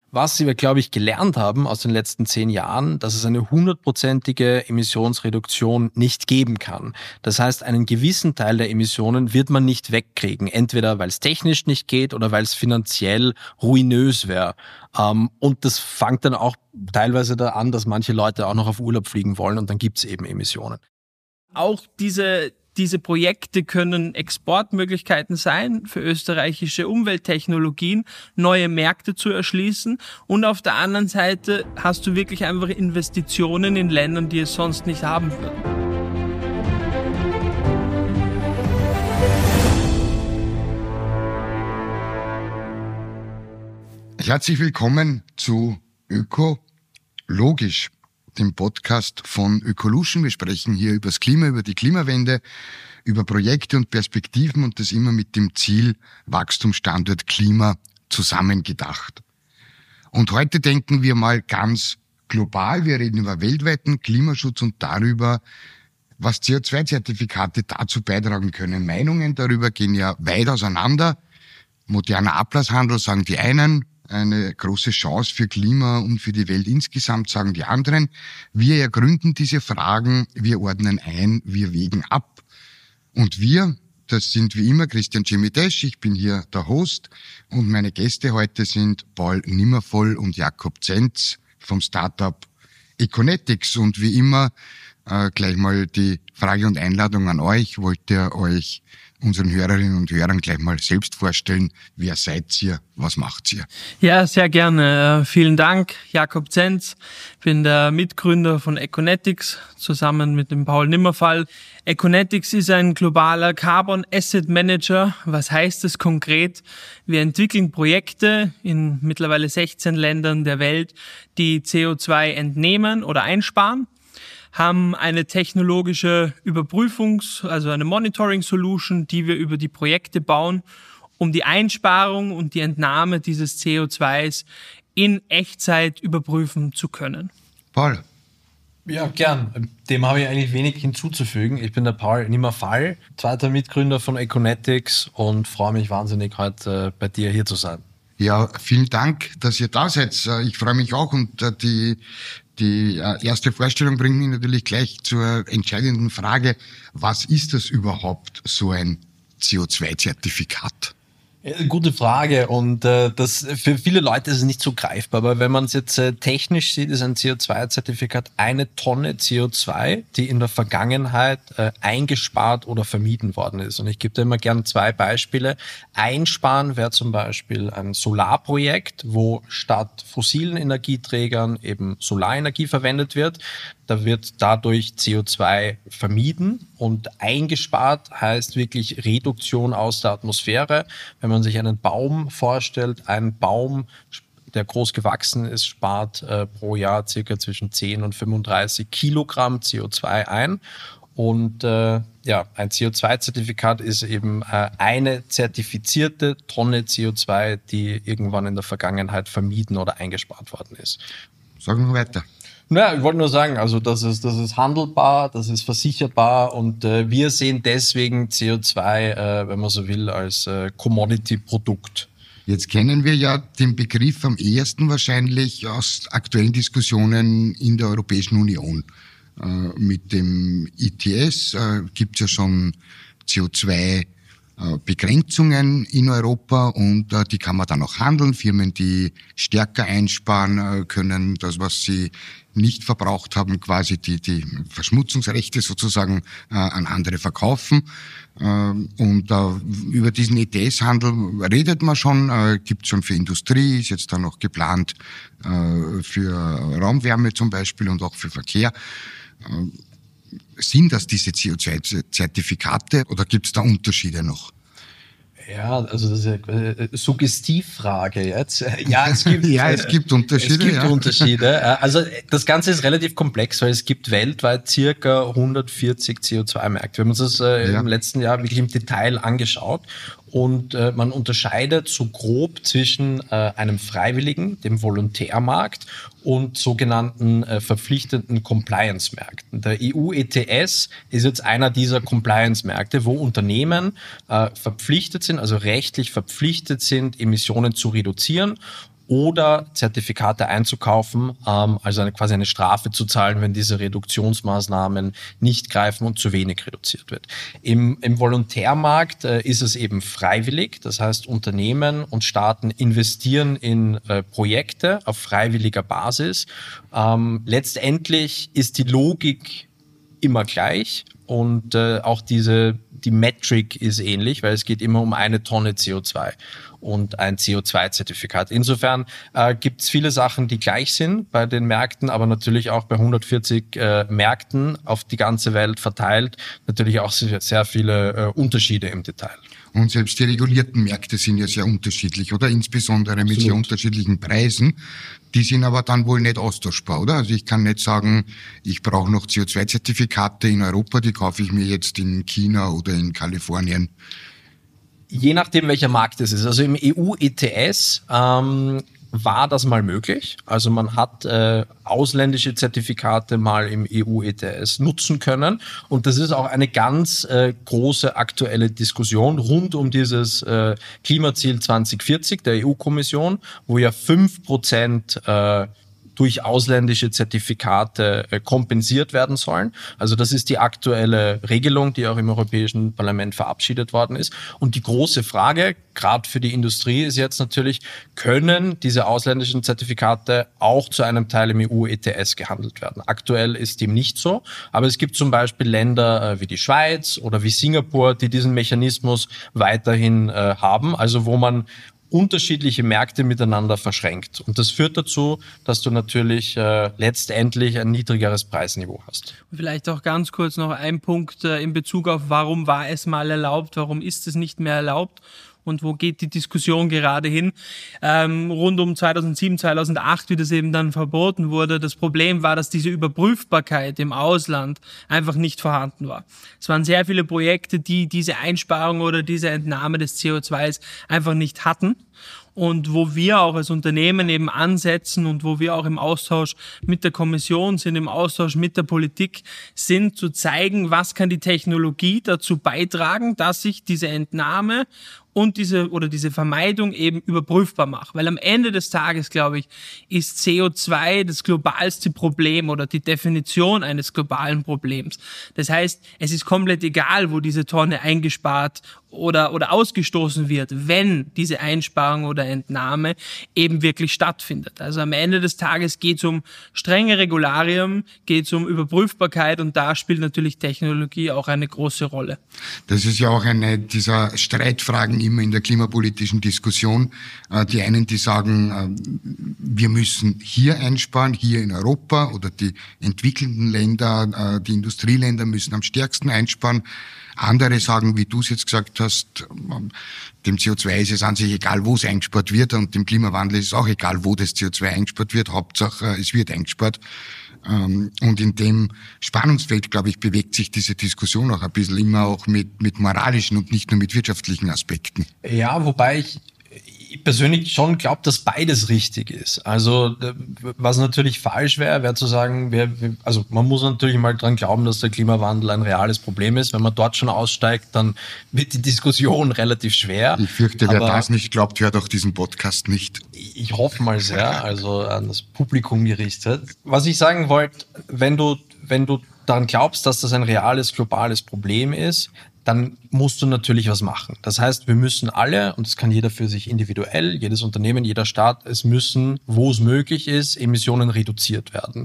Was wir, glaube ich, gelernt haben aus den letzten 10 Jahren, dass es eine 100%ige Emissionsreduktion nicht geben kann. Das heißt, einen gewissen Teil der Emissionen wird man nicht wegkriegen. Entweder weil es technisch nicht geht oder weil es finanziell ruinös wäre. Und das fängt dann auch teilweise da an, dass manche Leute auch noch auf Urlaub fliegen wollen und dann gibt es eben Emissionen. Auch diese Projekte können Exportmöglichkeiten sein für österreichische Umwelttechnologien, neue Märkte zu erschließen. Und auf der anderen Seite hast du wirklich einfach Investitionen in Ländern, die es sonst nicht haben würden. Herzlich willkommen zu Ökologisch, dem Podcast von Ökolution. Wir sprechen hier über das Klima, über die Klimawende, über Projekte und Perspektiven und das immer mit dem Ziel Wachstum, Standort, Klima zusammengedacht. Und heute denken wir mal ganz global. Wir reden über weltweiten Klimaschutz und darüber, was CO2-Zertifikate dazu beitragen können. Meinungen darüber gehen ja weit auseinander. Moderner Ablasshandel, sagen die einen, eine große Chance für Klima und für die Welt insgesamt, sagen die anderen. Wir ergründen diese Fragen, wir ordnen ein, wir wägen ab. Und wir, das sind wie immer Christian Cimitesch, ich bin hier der Host und meine Gäste heute sind Paul Nimmervoll und Jakob Zenz vom Startup Econetics. Und wie immer gleich mal die Frage und Einladung an euch. Wollt ihr euch unseren Hörerinnen und Hörern gleich mal selbst vorstellen? Wer seid ihr? Was macht ihr? Ja, sehr gerne. Vielen Dank, Jakob Zenz. Ich bin der Mitgründer von Econetics zusammen mit dem Paul Nimmervoll. Econetics ist ein globaler Carbon Asset Manager. Was heißt das konkret? Wir entwickeln Projekte in mittlerweile 16 Ländern der Welt, die CO2 entnehmen oder einsparen, haben eine technologische also eine Monitoring-Solution, die wir über die Projekte bauen, um die Einsparung und die Entnahme dieses CO2s in Echtzeit überprüfen zu können. Paul. Ja, gern. Dem habe ich eigentlich wenig hinzuzufügen. Ich bin der Paul Nimmervoll, zweiter Mitgründer von Econetics und freue mich wahnsinnig, heute bei dir hier zu sein. Ja, vielen Dank, dass ihr da seid. Ich freue mich auch und die erste Vorstellung bringt mich natürlich gleich zur entscheidenden Frage, was ist das überhaupt, so ein CO2-Zertifikat? Gute Frage und das für viele Leute ist es nicht so greifbar, aber wenn man es jetzt technisch sieht, ist ein CO2-Zertifikat eine Tonne CO2, die in der Vergangenheit eingespart oder vermieden worden ist. Und ich gebe da immer gern 2 Beispiele. Einsparen wäre zum Beispiel ein Solarprojekt, wo statt fossilen Energieträgern eben Solarenergie verwendet wird. Da wird dadurch CO2 vermieden und eingespart heißt wirklich Reduktion aus der Atmosphäre. Wenn man sich einen Baum vorstellt, ein Baum, der groß gewachsen ist, spart pro Jahr circa zwischen 10 und 35 Kilogramm CO2 ein. Und ein CO2-Zertifikat ist eben eine zertifizierte Tonne CO2, die irgendwann in der Vergangenheit vermieden oder eingespart worden ist. Sagen wir weiter. Naja, ich wollte nur sagen, also das ist handelbar, das ist versicherbar und wir sehen deswegen CO2, wenn man so will, als Commodity-Produkt. Jetzt kennen wir ja den Begriff am ehesten wahrscheinlich aus aktuellen Diskussionen in der Europäischen Union. Mit dem ETS gibt es ja schon CO2 Begrenzungen in Europa und die kann man dann auch handeln. Firmen, die stärker einsparen, können das, was sie nicht verbraucht haben, quasi die Verschmutzungsrechte sozusagen an andere verkaufen. Und über diesen ETS-Handel redet man schon, gibt schon für Industrie, ist jetzt dann noch geplant für Raumwärme zum Beispiel und auch für Verkehr. Sind das diese CO2-Zertifikate oder gibt es da Unterschiede noch? Ja, also das ist eine Suggestivfrage jetzt. Ja, es gibt, es gibt Unterschiede. Es gibt Unterschiede. Also das Ganze ist relativ komplex, weil es gibt weltweit circa 140 CO2-Märkte. Wir haben uns das im letzten Jahr wirklich im Detail angeschaut. Und man unterscheidet so grob zwischen einem freiwilligen, dem Volontärmarkt und sogenannten verpflichtenden Compliance-Märkten. Der EU-ETS ist jetzt einer dieser Compliance-Märkte, wo Unternehmen verpflichtet sind, also rechtlich verpflichtet sind, Emissionen zu reduzieren oder Zertifikate einzukaufen, also quasi eine Strafe zu zahlen, wenn diese Reduktionsmaßnahmen nicht greifen und zu wenig reduziert wird. Im Volontärmarkt ist es eben freiwillig, das heißt Unternehmen und Staaten investieren in Projekte auf freiwilliger Basis. Letztendlich ist die Logik immer gleich und auch die Metric ist ähnlich, weil es geht immer um 1 Tonne CO2 und ein CO2-Zertifikat. Insofern gibt es viele Sachen, die gleich sind bei den Märkten, aber natürlich auch bei 140 Märkten auf die ganze Welt verteilt, natürlich auch sehr viele Unterschiede im Detail. Und selbst die regulierten Märkte sind ja sehr unterschiedlich, oder? Insbesondere mit sehr unterschiedlichen Preisen. Die sind aber dann wohl nicht austauschbar, oder? Also ich kann nicht sagen, ich brauche noch CO2-Zertifikate in Europa, die kaufe ich mir jetzt in China oder in Kalifornien. Je nachdem, welcher Markt es ist. Also im EU-ETS war das mal möglich. Also man hat ausländische Zertifikate mal im EU-ETS nutzen können. Und das ist auch eine ganz große aktuelle Diskussion rund um dieses Klimaziel 2040 der EU-Kommission, wo ja 5% durch ausländische Zertifikate kompensiert werden sollen. Also das ist die aktuelle Regelung, die auch im Europäischen Parlament verabschiedet worden ist. Und die große Frage, gerade für die Industrie, ist jetzt natürlich, können diese ausländischen Zertifikate auch zu einem Teil im EU-ETS gehandelt werden? Aktuell ist dem nicht so, aber es gibt zum Beispiel Länder wie die Schweiz oder wie Singapur, die diesen Mechanismus weiterhin haben, also wo man unterschiedliche Märkte miteinander verschränkt. Und das führt dazu, dass du natürlich letztendlich ein niedrigeres Preisniveau hast. Vielleicht auch ganz kurz noch ein Punkt in Bezug auf, warum war es mal erlaubt, warum ist es nicht mehr erlaubt? Und wo geht die Diskussion gerade hin? Rund um 2007, 2008, wie das eben dann verboten wurde. Das Problem war, dass diese Überprüfbarkeit im Ausland einfach nicht vorhanden war. Es waren sehr viele Projekte, die diese Einsparung oder diese Entnahme des CO2s einfach nicht hatten. Und wo wir auch als Unternehmen eben ansetzen und wo wir auch im Austausch mit der Kommission sind, im Austausch mit der Politik sind, zu zeigen, was kann die Technologie dazu beitragen, dass sich diese Entnahme und diese Vermeidung eben überprüfbar macht. Weil am Ende des Tages, glaube ich, ist CO2 das globalste Problem oder die Definition eines globalen Problems. Das heißt, es ist komplett egal, wo diese Tonne eingespart oder ausgestoßen wird, wenn diese Einsparung oder Entnahme eben wirklich stattfindet. Also am Ende des Tages geht es um strenge Regularien, geht es um Überprüfbarkeit und da spielt natürlich Technologie auch eine große Rolle. Das ist ja auch eine dieser Streitfragen immer in der klimapolitischen Diskussion. Die einen, die sagen, wir müssen hier einsparen, hier in Europa, oder die entwickelnden Länder, die Industrieländer müssen am stärksten einsparen. Andere sagen, wie du es jetzt gesagt hast, dem CO2 ist es an sich egal, wo es eingespart wird, und dem Klimawandel ist es auch egal, wo das CO2 eingespart wird. Hauptsache, es wird eingespart. Und in dem Spannungsfeld, glaube ich, bewegt sich diese Diskussion auch ein bisschen immer auch mit moralischen und nicht nur mit wirtschaftlichen Aspekten. Ja, wobei ich persönlich schon glaube, dass beides richtig ist. Also was natürlich falsch wäre zu sagen, also man muss natürlich mal dran glauben, dass der Klimawandel ein reales Problem ist. Wenn man dort schon aussteigt, dann wird die Diskussion relativ schwer. Ich fürchte, wer das nicht glaubt, hört auch diesen Podcast nicht. Ich hoffe mal sehr, also an das Publikum gerichtet. Was ich sagen wollte, wenn du daran glaubst, dass das ein reales globales Problem ist, dann musst du natürlich was machen. Das heißt, wir müssen alle, und das kann jeder für sich individuell, jedes Unternehmen, jeder Staat, es müssen, wo es möglich ist, Emissionen reduziert werden.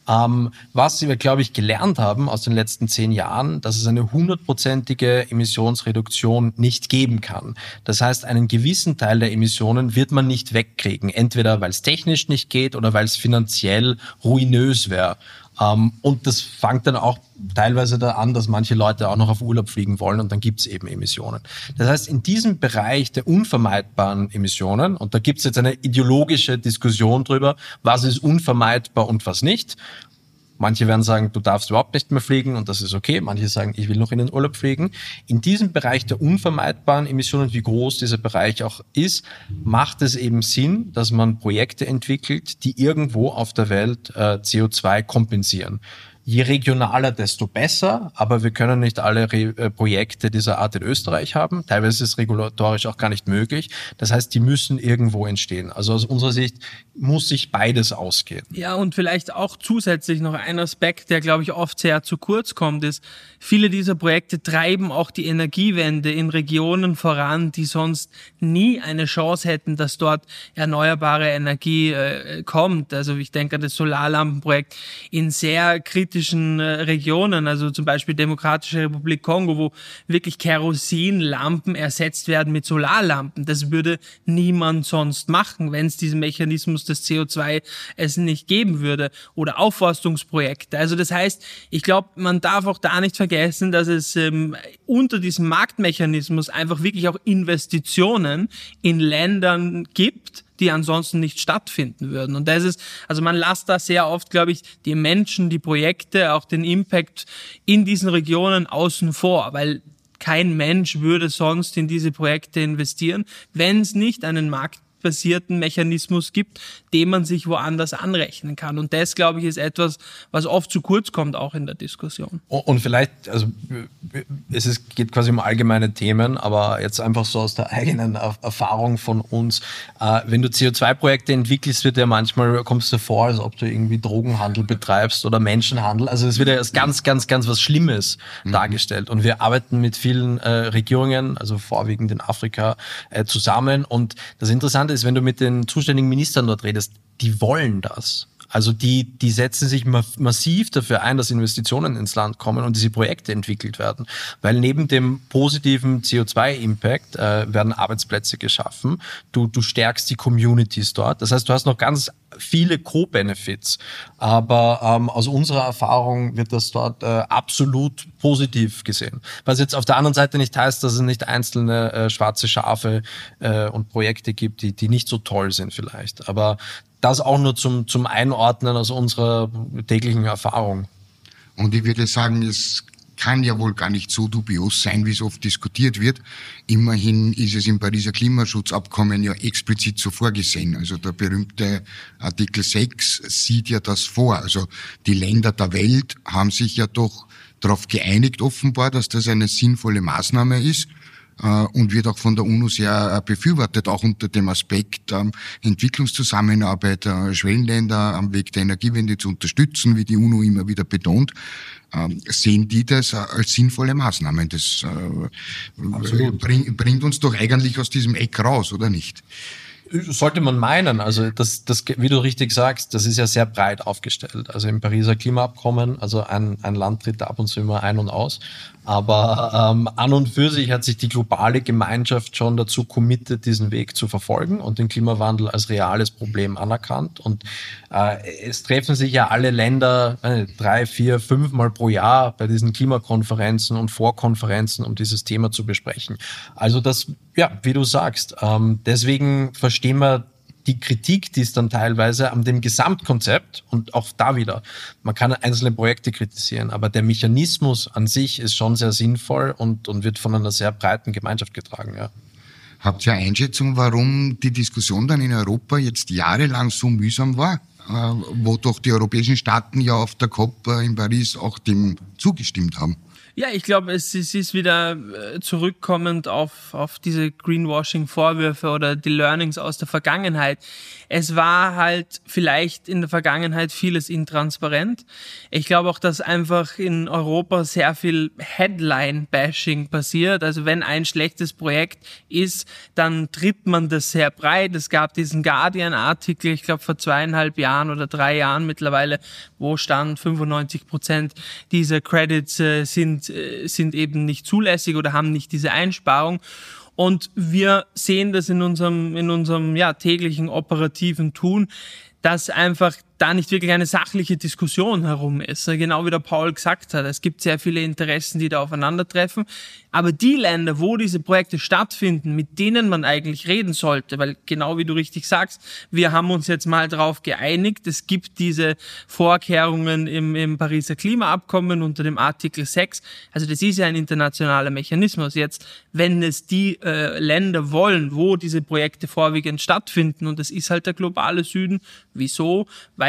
Was wir, glaube ich, gelernt haben aus den letzten 10 Jahren, dass es eine 100%ige Emissionsreduktion nicht geben kann. Das heißt, einen gewissen Teil der Emissionen wird man nicht wegkriegen, entweder weil es technisch nicht geht oder weil es finanziell ruinös wäre. Und das fängt dann auch teilweise da an, dass manche Leute auch noch auf Urlaub fliegen wollen, und dann gibt's eben Emissionen. Das heißt, in diesem Bereich der unvermeidbaren Emissionen, und da gibt's jetzt eine ideologische Diskussion drüber, was ist unvermeidbar und was nicht. Manche werden sagen, du darfst überhaupt nicht mehr fliegen, und das ist okay. Manche sagen, ich will noch in den Urlaub fliegen. In diesem Bereich der unvermeidbaren Emissionen, wie groß dieser Bereich auch ist, macht es eben Sinn, dass man Projekte entwickelt, die irgendwo auf der Welt CO2 kompensieren. je regionaler, desto besser, aber wir können nicht alle Projekte dieser Art in Österreich haben. Teilweise ist es regulatorisch auch gar nicht möglich. Das heißt, die müssen irgendwo entstehen. Also aus unserer Sicht muss sich beides ausgehen. Ja, und vielleicht auch zusätzlich noch ein Aspekt, der, glaube ich, oft sehr zu kurz kommt, ist, viele dieser Projekte treiben auch die Energiewende in Regionen voran, die sonst nie eine Chance hätten, dass dort erneuerbare Energie kommt. Also ich denke an das Solarlampenprojekt in sehr kritischen Regionen, also zum Beispiel Demokratische Republik Kongo, wo wirklich Kerosinlampen ersetzt werden mit Solarlampen. Das würde niemand sonst machen, wenn es diesen Mechanismus des CO2 es nicht geben würde. Oder Aufforstungsprojekte. Also das heißt, ich glaube, man darf auch da nicht vergessen, dass es unter diesem Marktmechanismus einfach wirklich auch Investitionen in Ländern gibt, die ansonsten nicht stattfinden würden. Und das ist, also man lässt da sehr oft, glaube ich, die Menschen, die Projekte, auch den Impact in diesen Regionen außen vor, weil kein Mensch würde sonst in diese Projekte investieren, wenn es nicht einen marktbasierten Mechanismus gibt, den man sich woanders anrechnen kann. Und das, glaube ich, ist etwas, was oft zu kurz kommt, auch in der Diskussion. Und vielleicht, also geht quasi um allgemeine Themen, aber jetzt einfach so aus der eigenen Erfahrung von uns. Wenn du CO2-Projekte entwickelst, wird ja manchmal, kommst du vor, als ob du irgendwie Drogenhandel betreibst oder Menschenhandel. Also es wird ja als ganz, ganz, ganz was Schlimmes dargestellt. Und wir arbeiten mit vielen Regierungen, also vorwiegend in Afrika, zusammen. Und das Interessante ist, wenn du mit den zuständigen Ministern dort redest, die wollen das. Also die setzen sich massiv dafür ein, dass Investitionen ins Land kommen und diese Projekte entwickelt werden. Weil neben dem positiven CO2-Impact werden Arbeitsplätze geschaffen. Du stärkst die Communities dort. Das heißt, du hast noch ganz viele Co-Benefits. Aber aus unserer Erfahrung wird das dort absolut positiv gesehen. Was jetzt auf der anderen Seite nicht heißt, dass es nicht einzelne schwarze Schafe und Projekte gibt, die nicht so toll sind vielleicht. Aber das auch nur zum Einordnen aus unserer täglichen Erfahrung. Und ich würde sagen, es kann ja wohl gar nicht so dubios sein, wie es oft diskutiert wird. Immerhin ist es im Pariser Klimaschutzabkommen ja explizit so vorgesehen. Also der berühmte Artikel 6 sieht ja das vor. Also die Länder der Welt haben sich ja doch darauf geeinigt offenbar, dass das eine sinnvolle Maßnahme ist. Und wird auch von der UNO sehr befürwortet, auch unter dem Aspekt Entwicklungszusammenarbeit, Schwellenländer am Weg der Energiewende zu unterstützen, wie die UNO immer wieder betont. Sehen die das als sinnvolle Maßnahmen? Das bringt uns doch eigentlich aus diesem Eck raus, oder nicht? Sollte man meinen. Also das, wie du richtig sagst, das ist ja sehr breit aufgestellt. Also im Pariser Klimaabkommen, also ein Land tritt ab und zu immer ein und aus. Aber an und für sich hat sich die globale Gemeinschaft schon dazu committed, diesen Weg zu verfolgen und den Klimawandel als reales Problem anerkannt. Und es treffen sich ja alle Länder 3, 4, 5 Mal pro Jahr bei diesen Klimakonferenzen und Vorkonferenzen, um dieses Thema zu besprechen. Also das, ja, wie du sagst, deswegen verstehen wir die Kritik, die es dann teilweise an dem Gesamtkonzept und auch da wieder, man kann einzelne Projekte kritisieren, aber der Mechanismus an sich ist schon sehr sinnvoll und wird von einer sehr breiten Gemeinschaft getragen. Ja. Habt ihr eine Einschätzung, warum die Diskussion dann in Europa jetzt jahrelang so mühsam war? Wo doch die europäischen Staaten ja auf der COP in Paris auch dem zugestimmt haben? Ja, ich glaube, es ist wieder zurückkommend auf diese Greenwashing-Vorwürfe oder die Learnings aus der Vergangenheit. Es war halt vielleicht in der Vergangenheit vieles intransparent. Ich glaube auch, dass einfach in Europa sehr viel Headline-Bashing passiert. Also wenn ein schlechtes Projekt ist, dann tritt man das sehr breit. Es gab diesen Guardian-Artikel, ich glaube vor 2,5 Jahren oder 3 Jahren mittlerweile, wo stand 95% dieser Credits sind eben nicht zulässig oder haben nicht diese Einsparung. Und wir sehen das in unserem täglichen operativen Tun, dass einfach da nicht wirklich eine sachliche Diskussion herum ist. Genau wie der Paul gesagt hat, es gibt sehr viele Interessen, die da aufeinandertreffen. Aber die Länder, wo diese Projekte stattfinden, mit denen man eigentlich reden sollte, weil genau wie du richtig sagst, wir haben uns jetzt mal darauf geeinigt, es gibt diese Vorkehrungen im Pariser Klimaabkommen unter dem Artikel 6. Also das ist ja ein internationaler Mechanismus. Jetzt, wenn es die Länder wollen, wo diese Projekte vorwiegend stattfinden, und das ist halt der globale Süden. Wieso? Weil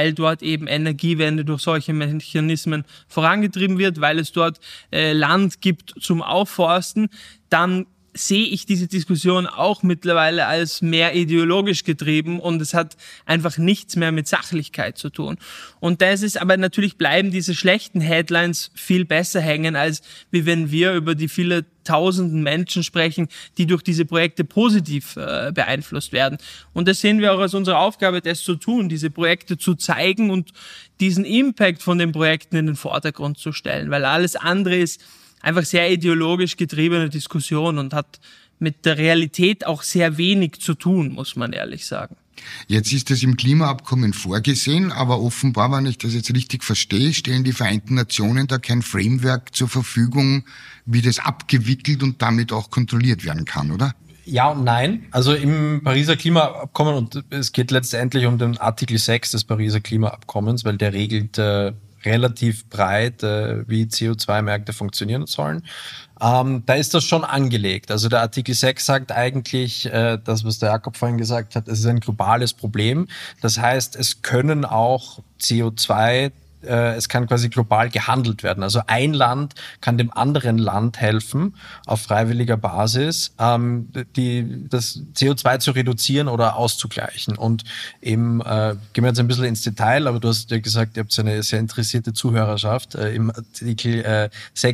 weil dort eben Energiewende durch solche Mechanismen vorangetrieben wird, weil es dort Land gibt zum Aufforsten, dann sehe ich diese Diskussion auch mittlerweile als mehr ideologisch getrieben und es hat einfach nichts mehr mit Sachlichkeit zu tun. Und das ist aber natürlich bleiben diese schlechten Headlines viel besser hängen, als wie wenn wir über die viele tausenden Menschen sprechen, die durch diese Projekte positiv beeinflusst werden. Und das sehen wir auch als unsere Aufgabe, das zu tun, diese Projekte zu zeigen und diesen Impact von den Projekten in den Vordergrund zu stellen, weil alles andere ist einfach sehr ideologisch getriebene Diskussion und hat mit der Realität auch sehr wenig zu tun, muss man ehrlich sagen. Jetzt ist das im Klimaabkommen vorgesehen, aber offenbar, wenn ich das jetzt richtig verstehe, stellen die Vereinten Nationen da kein Framework zur Verfügung, wie das abgewickelt und damit auch kontrolliert werden kann, oder? Ja und nein. Also im Pariser Klimaabkommen, und es geht letztendlich um den Artikel 6 des Pariser Klimaabkommens, weil der regelt relativ breit, wie CO2-Märkte funktionieren sollen. Da ist das schon angelegt. Also der Artikel 6 sagt eigentlich, das, was der Jakob vorhin gesagt hat, es ist ein globales Problem. Das heißt, es können auch CO2 es kann quasi global gehandelt werden. Also ein Land kann dem anderen Land helfen, auf freiwilliger Basis, das CO2 zu reduzieren oder auszugleichen. Und eben, gehen wir jetzt ein bisschen ins Detail, aber du hast ja gesagt, ihr habt eine sehr interessierte Zuhörerschaft. Im Artikel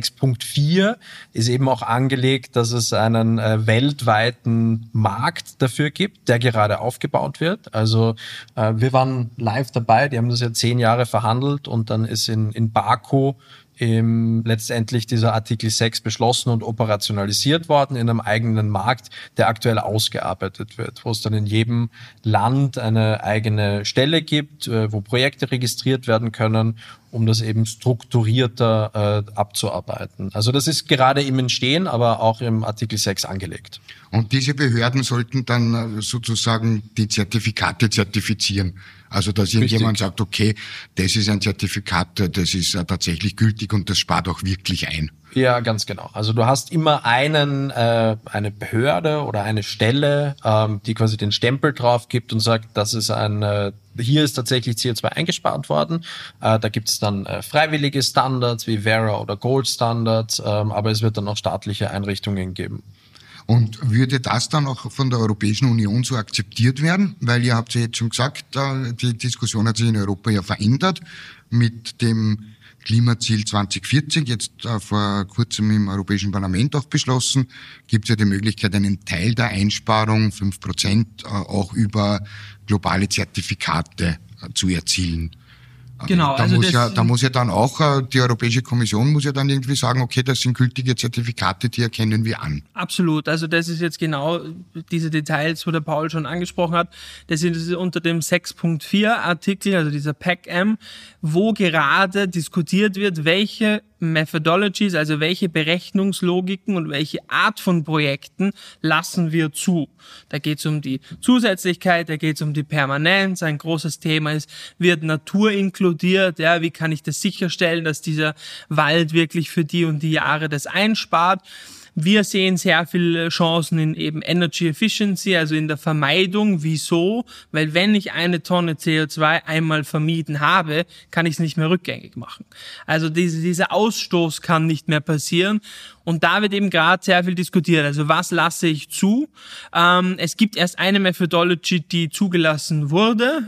6.4 ist eben auch angelegt, dass es einen weltweiten Markt dafür gibt, der gerade aufgebaut wird. Also wir waren live dabei, die haben das ja 10 Jahre verhandelt und dann ist in Baku letztendlich dieser Artikel 6 beschlossen und operationalisiert worden in einem eigenen Markt, der aktuell ausgearbeitet wird, wo es dann in jedem Land eine eigene Stelle gibt, wo Projekte registriert werden können, um das eben strukturierter abzuarbeiten. Also das ist gerade im Entstehen, aber auch im Artikel 6 angelegt. Und diese Behörden sollten dann sozusagen die Zertifikate zertifizieren. Also dass irgendjemand sagt, okay, das ist ein Zertifikat, das ist tatsächlich gültig und das spart auch wirklich ein. Ja, ganz genau. Also du hast immer eine Behörde oder eine Stelle, die quasi den Stempel drauf gibt und sagt, das ist hier ist tatsächlich CO2 eingespart worden. Da gibt es dann freiwillige Standards wie Verra oder Gold Standards, aber es wird dann auch staatliche Einrichtungen geben. Und würde das dann auch von der Europäischen Union so akzeptiert werden? Weil ihr habt ja jetzt schon gesagt, die Diskussion hat sich in Europa ja verändert mit dem Klimaziel 2040, jetzt vor kurzem im Europäischen Parlament auch beschlossen, gibt es ja die Möglichkeit, einen Teil der Einsparung, 5%, auch über globale Zertifikate zu erzielen. Genau, Da muss ja dann auch, die Europäische Kommission muss ja dann irgendwie sagen, okay, das sind gültige Zertifikate, die erkennen wir an. Absolut, also das ist jetzt genau diese Details, wo der Paul schon angesprochen hat. Das ist unter dem 6.4 Artikel, also dieser PAC-M, wo gerade diskutiert wird, welche Methodologies, also welche Berechnungslogiken und welche Art von Projekten lassen wir zu. Da geht es um die Zusätzlichkeit, da geht es um die Permanenz. Ein großes Thema ist, wird Natur inkludiert? Ja, wie kann ich das sicherstellen, dass dieser Wald wirklich für die und die Jahre das einspart? Wir sehen sehr viele Chancen in eben Energy Efficiency, also in der Vermeidung. Wieso? Weil wenn ich eine Tonne CO2 einmal vermieden habe, kann ich es nicht mehr rückgängig machen. Also dieser Ausstoß kann nicht mehr passieren. Und da wird eben gerade sehr viel diskutiert. Also was lasse ich zu? Es gibt erst eine Methodology, die zugelassen wurde.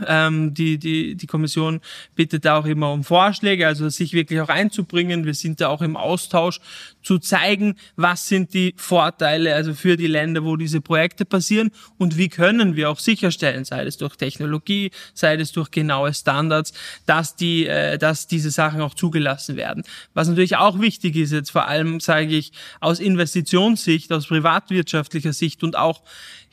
Die Kommission bittet da auch immer um Vorschläge, also sich wirklich auch einzubringen. Wir sind da auch im Austausch, zu zeigen, was sind die Vorteile also für die Länder, wo diese Projekte passieren und wie können wir auch sicherstellen, sei es durch Technologie, sei es durch genaue Standards, dass diese Sachen auch zugelassen werden. Was natürlich auch wichtig ist jetzt vor allem, sage ich, aus Investitionssicht, aus privatwirtschaftlicher Sicht und auch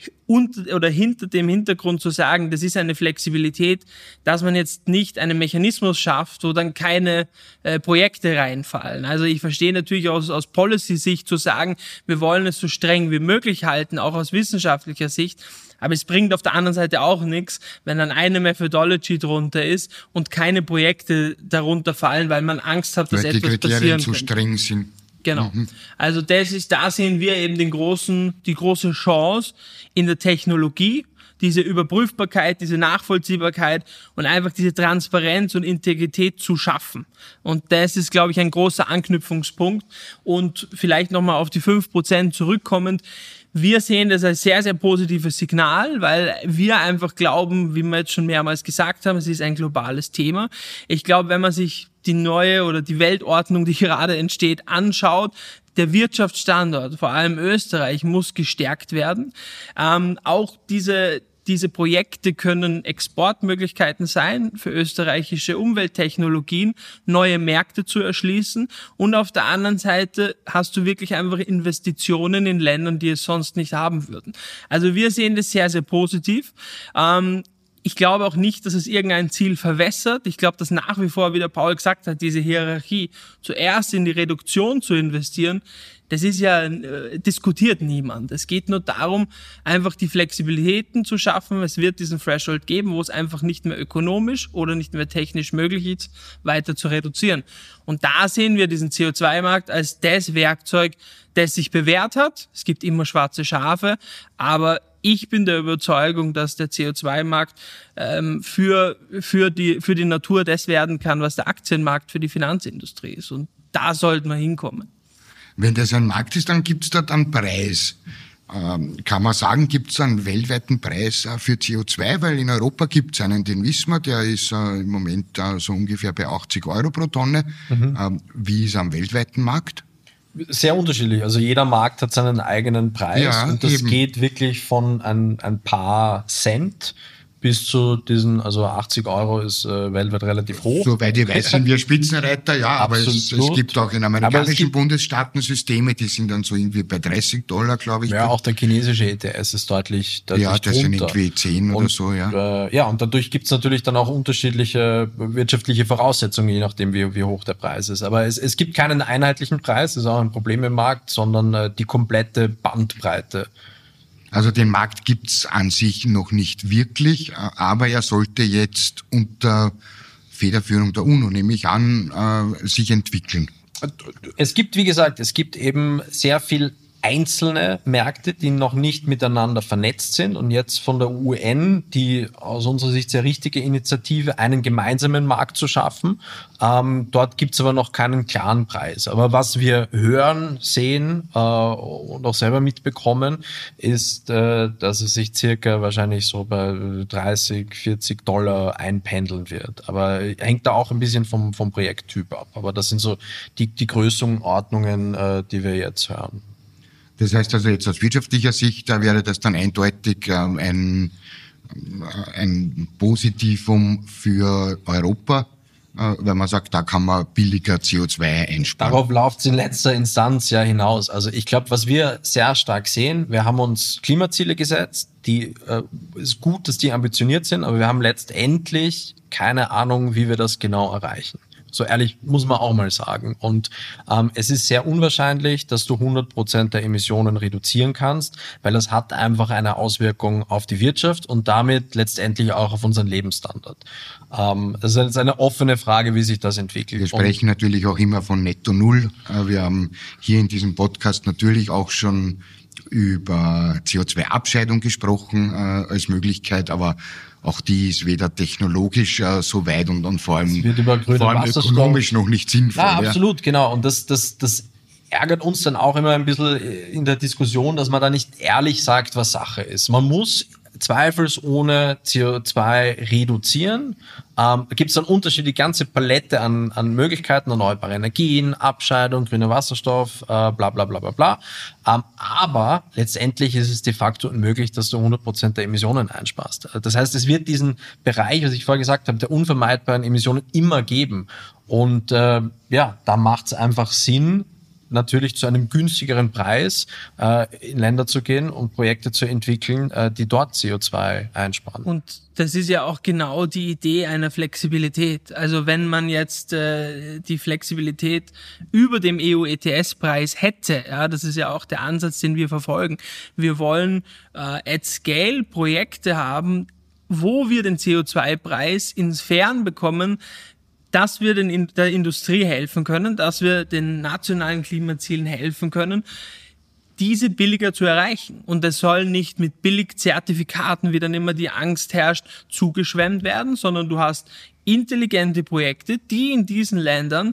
hinter dem Hintergrund zu sagen, das ist eine Flexibilität, dass man jetzt nicht einen Mechanismus schafft, wo dann keine Projekte reinfallen. Also ich verstehe natürlich aus Policy-Sicht zu sagen, wir wollen es so streng wie möglich halten, auch aus wissenschaftlicher Sicht. Aber es bringt auf der anderen Seite auch nichts, wenn dann eine Methodology drunter ist und keine Projekte darunter fallen, weil man Angst hat, dass etwas passieren könnte. Weil die Kriterien zu streng sind. Genau. Also da sehen wir eben die große Chance in der Technologie, diese Überprüfbarkeit, diese Nachvollziehbarkeit und einfach diese Transparenz und Integrität zu schaffen. Und das ist, glaube ich, ein großer Anknüpfungspunkt. Und vielleicht nochmal auf die 5% zurückkommend. Wir sehen das als sehr, sehr positives Signal, weil wir einfach glauben, wie wir jetzt schon mehrmals gesagt haben, es ist ein globales Thema. Ich glaube, wenn man sich die neue oder die Weltordnung, die gerade entsteht, anschaut, der Wirtschaftsstandort, vor allem Österreich, muss gestärkt werden. Auch diese Projekte können Exportmöglichkeiten sein für österreichische Umwelttechnologien, neue Märkte zu erschließen. Und auf der anderen Seite hast du wirklich einfach Investitionen in Ländern, die es sonst nicht haben würden. Also wir sehen das sehr, sehr positiv. Ich glaube auch nicht, dass es irgendein Ziel verwässert. Ich glaube, dass nach wie vor, wie der Paul gesagt hat, diese Hierarchie, zuerst in die Reduktion zu investieren, das ist ja, diskutiert niemand. Es geht nur darum, einfach die Flexibilitäten zu schaffen. Es wird diesen Threshold geben, wo es einfach nicht mehr ökonomisch oder nicht mehr technisch möglich ist, weiter zu reduzieren. Und da sehen wir diesen CO2-Markt als das Werkzeug, das sich bewährt hat. Es gibt immer schwarze Schafe, aber ich bin der Überzeugung, dass der CO2-Markt für die Natur das werden kann, was der Aktienmarkt für die Finanzindustrie ist. Und da sollten wir hinkommen. Wenn das ein Markt ist, dann gibt es dort einen Preis. Kann man sagen, gibt es einen weltweiten Preis für CO2? Weil in Europa gibt es einen, den wissen wir, der ist im Moment so ungefähr bei 80 Euro pro Tonne. Wie ist er am weltweiten Markt? Sehr unterschiedlich. Also jeder Markt hat seinen eigenen Preis und das geht wirklich von ein paar Cent bis zu diesen, also 80 Euro ist weltweit relativ hoch. Soweit ich weiß, sind wir Spitzenreiter, ja, aber es gibt auch in amerikanischen Bundesstaaten Systeme, die sind dann so irgendwie bei $30, glaube ich. Ja, auch der chinesische ETS ist deutlich ja, das drunter. sind irgendwie 10 oder so, ja. Ja, und dadurch gibt's natürlich dann auch unterschiedliche wirtschaftliche Voraussetzungen, je nachdem, wie hoch der Preis ist. Aber es gibt keinen einheitlichen Preis, das ist auch ein Problem im Markt, sondern die komplette Bandbreite. Also den Markt gibt's an sich noch nicht wirklich, aber er sollte jetzt unter Federführung der UNO, nehme ich an, sich entwickeln. Es gibt, wie gesagt, eben sehr viel einzelne Märkte, die noch nicht miteinander vernetzt sind und jetzt von der UN, die aus unserer Sicht sehr richtige Initiative, einen gemeinsamen Markt zu schaffen. Dort gibt es aber noch keinen klaren Preis. Aber was wir hören, sehen und auch selber mitbekommen, ist, dass es sich circa wahrscheinlich so bei $30-40 einpendeln wird. Aber hängt da auch ein bisschen vom Projekttyp ab. Aber das sind so die Größenordnungen, die wir jetzt hören. Das heißt also jetzt aus wirtschaftlicher Sicht, da wäre das dann eindeutig ein Positivum für Europa, weil man sagt, da kann man billiger CO2 einsparen. Darauf läuft es in letzter Instanz ja hinaus. Also ich glaube, was wir sehr stark sehen, wir haben uns Klimaziele gesetzt, die ist gut, dass die ambitioniert sind, aber wir haben letztendlich keine Ahnung, wie wir das genau erreichen. So ehrlich muss man auch mal sagen. Und es ist sehr unwahrscheinlich, dass du 100% der Emissionen reduzieren kannst, weil das hat einfach eine Auswirkung auf die Wirtschaft und damit letztendlich auch auf unseren Lebensstandard. Das ist jetzt eine offene Frage, wie sich das entwickelt. Wir sprechen natürlich auch immer von Netto Null. Wir haben hier in diesem Podcast natürlich auch schon über CO2-Abscheidung gesprochen als Möglichkeit, aber auch die ist weder technologisch so weit und vor allem ökonomisch noch nicht sinnvoll. Ja, absolut, genau. Und das ärgert uns dann auch immer ein bisschen in der Diskussion, dass man da nicht ehrlich sagt, was Sache ist. Man muss zweifelsohne CO2 reduzieren. Da gibt es dann die ganze Palette an Möglichkeiten, erneuerbare Energien, Abscheidung, grüner Wasserstoff, bla bla bla bla bla. Aber letztendlich ist es de facto unmöglich, dass du 100% der Emissionen einsparst. Das heißt, es wird diesen Bereich, was ich vorher gesagt habe, der unvermeidbaren Emissionen immer geben. Und da macht es einfach Sinn, natürlich zu einem günstigeren Preis in Länder zu gehen und Projekte zu entwickeln, die dort CO2 einsparen. Und das ist ja auch genau die Idee einer Flexibilität. Also wenn man jetzt die Flexibilität über dem EU-ETS-Preis hätte, ja, das ist ja auch der Ansatz, den wir verfolgen. Wir wollen at scale Projekte haben, wo wir den CO2-Preis ins Fern bekommen, dass wir der Industrie helfen können, dass wir den nationalen Klimazielen helfen können. diese billiger zu erreichen. Und es soll nicht mit Billigzertifikaten, wie dann immer die Angst herrscht, zugeschwemmt werden, sondern du hast intelligente Projekte, die in diesen Ländern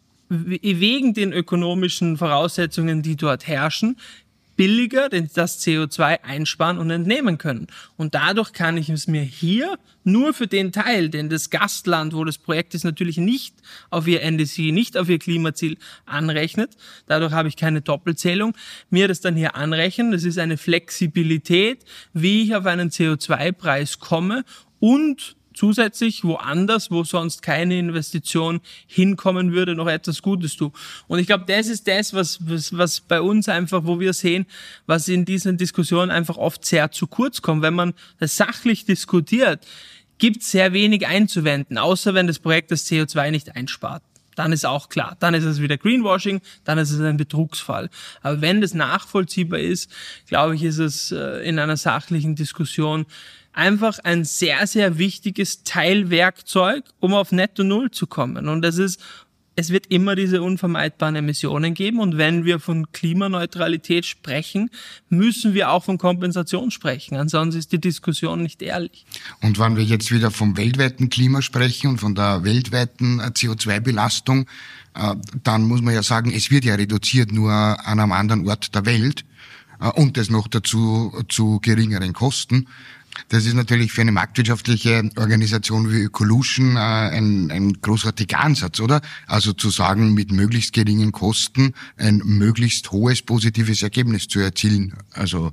wegen den ökonomischen Voraussetzungen, die dort herrschen, billiger das CO2 einsparen und entnehmen können. Und dadurch kann ich es mir hier nur für den Teil, denn das Gastland, wo das Projekt ist, natürlich nicht auf ihr NDC, nicht auf ihr Klimaziel anrechnet. Dadurch habe ich keine Doppelzählung. Mir das dann hier anrechnen. Das ist eine Flexibilität, wie ich auf einen CO2-Preis komme und zusätzlich woanders, wo sonst keine Investition hinkommen würde, noch etwas Gutes tun. Und ich glaube, das ist das, was bei uns einfach, wo wir sehen, was in diesen Diskussionen einfach oft sehr zu kurz kommt. Wenn man das sachlich diskutiert, gibt es sehr wenig einzuwenden, außer wenn das Projekt das CO2 nicht einspart. Dann ist auch klar, dann ist es wieder Greenwashing, dann ist es ein Betrugsfall. Aber wenn das nachvollziehbar ist, glaube ich, ist es in einer sachlichen Diskussion einfach ein sehr, sehr wichtiges Teilwerkzeug, um auf Netto Null zu kommen. Und es wird immer diese unvermeidbaren Emissionen geben. Und wenn wir von Klimaneutralität sprechen, müssen wir auch von Kompensation sprechen. Ansonsten ist die Diskussion nicht ehrlich. Und wenn wir jetzt wieder vom weltweiten Klima sprechen und von der weltweiten CO2-Belastung, dann muss man ja sagen, es wird ja reduziert nur an einem anderen Ort der Welt und das noch dazu zu geringeren Kosten. Das ist natürlich für eine marktwirtschaftliche Organisation wie Ökolution ein großartiger Ansatz, oder? Also zu sagen, mit möglichst geringen Kosten ein möglichst hohes positives Ergebnis zu erzielen. Also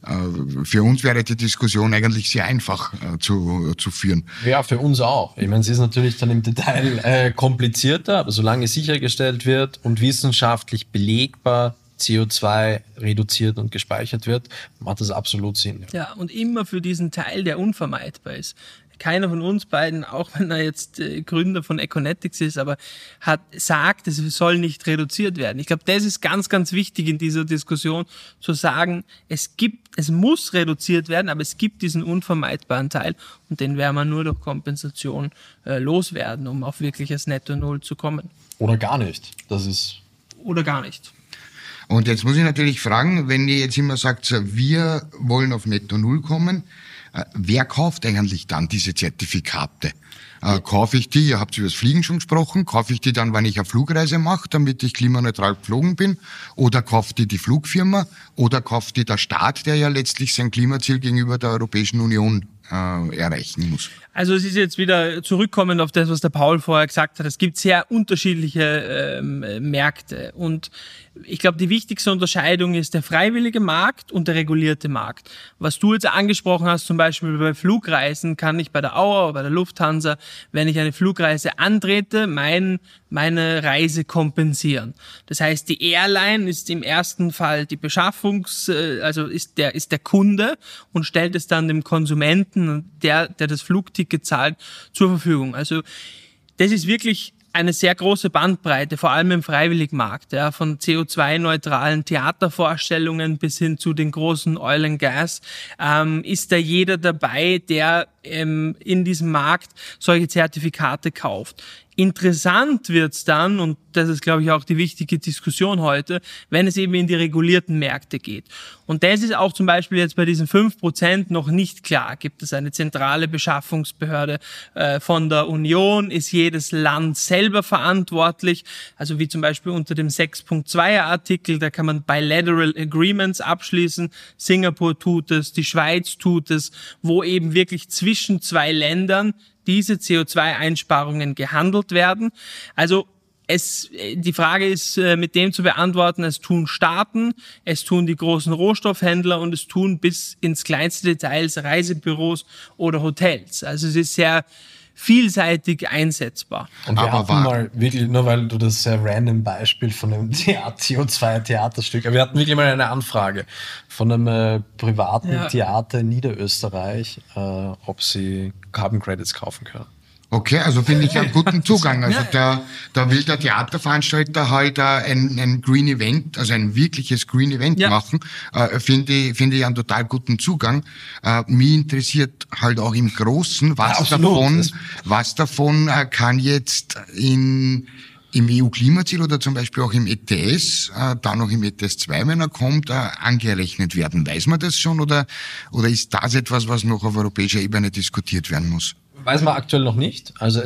für uns wäre die Diskussion eigentlich sehr einfach zu führen. Ja, für uns auch. Ich meine, es ist natürlich dann im Detail komplizierter, aber solange sichergestellt wird und wissenschaftlich belegbar CO2 reduziert und gespeichert wird, macht das absolut Sinn. Ja, und immer für diesen Teil, der unvermeidbar ist. Keiner von uns beiden, auch wenn er jetzt Gründer von Econetics ist, aber sagt, es soll nicht reduziert werden. Ich glaube, das ist ganz, ganz wichtig in dieser Diskussion, zu sagen, es muss reduziert werden, aber es gibt diesen unvermeidbaren Teil und den werden wir nur durch Kompensation loswerden, um auf wirkliches Netto Null zu kommen. Oder gar nicht. Oder gar nicht. Und jetzt muss ich natürlich fragen, wenn ihr jetzt immer sagt, wir wollen auf Netto Null kommen, wer kauft eigentlich dann diese Zertifikate? Kaufe ich die, ihr habt über das Fliegen schon gesprochen, kaufe ich die dann, wenn ich eine Flugreise mache, damit ich klimaneutral geflogen bin? Oder kauft die Flugfirma? Oder kauft die der Staat, der ja letztlich sein Klimaziel gegenüber der Europäischen Union erreichen muss? Also es ist jetzt wieder zurückkommend auf das, was der Paul vorher gesagt hat. Es gibt sehr unterschiedliche Märkte und ich glaube, die wichtigste Unterscheidung ist der freiwillige Markt und der regulierte Markt. Was du jetzt angesprochen hast, zum Beispiel bei Flugreisen, kann ich bei der Auer oder bei der Lufthansa, wenn ich eine Flugreise antrete, meine Reise kompensieren. Das heißt, die Airline ist im ersten Fall die ist der Kunde und stellt es dann dem Konsumenten, der das Flugticket zahlt, zur Verfügung. Also das ist wirklich eine sehr große Bandbreite, vor allem im Freiwilligmarkt, ja, von CO2-neutralen Theatervorstellungen bis hin zu den großen Oil and Gas, ist da jeder dabei, der in diesem Markt solche Zertifikate kauft. Interessant wird's dann, und das ist, glaube ich, auch die wichtige Diskussion heute, wenn es eben in die regulierten Märkte geht. Und das ist auch zum Beispiel jetzt bei diesen 5% noch nicht klar. Gibt es eine zentrale Beschaffungsbehörde von der Union? Ist jedes Land selber verantwortlich? Also wie zum Beispiel unter dem 6.2er Artikel, da kann man Bilateral Agreements abschließen. Singapur tut es, die Schweiz tut es, wo eben wirklich zwischen zwei Ländern diese CO2-Einsparungen gehandelt werden. Also die Frage ist mit dem zu beantworten, es tun Staaten, es tun die großen Rohstoffhändler und es tun bis ins kleinste Details Reisebüros oder Hotels. Also es ist sehr vielseitig einsetzbar. Und wir hatten mal wirklich, nur weil du das sehr random Beispiel von einem CO2-Theaterstück, wir hatten wirklich mal eine Anfrage von einem privaten Theater in Niederösterreich, ob sie Carbon Credits kaufen können. Okay, also finde ich einen guten Zugang. Also da will der Theaterveranstalter halt ein Green Event, also ein wirkliches Green Event machen. Finde ich einen total guten Zugang. Mich interessiert halt auch im Großen, was davon kann jetzt in im EU-Klimaziel oder zum Beispiel auch im ETS, dann noch im ETS 2, wenn er kommt, angerechnet werden? Weiß man das schon oder ist das etwas, was noch auf europäischer Ebene diskutiert werden muss? Weiß man aktuell noch nicht. Also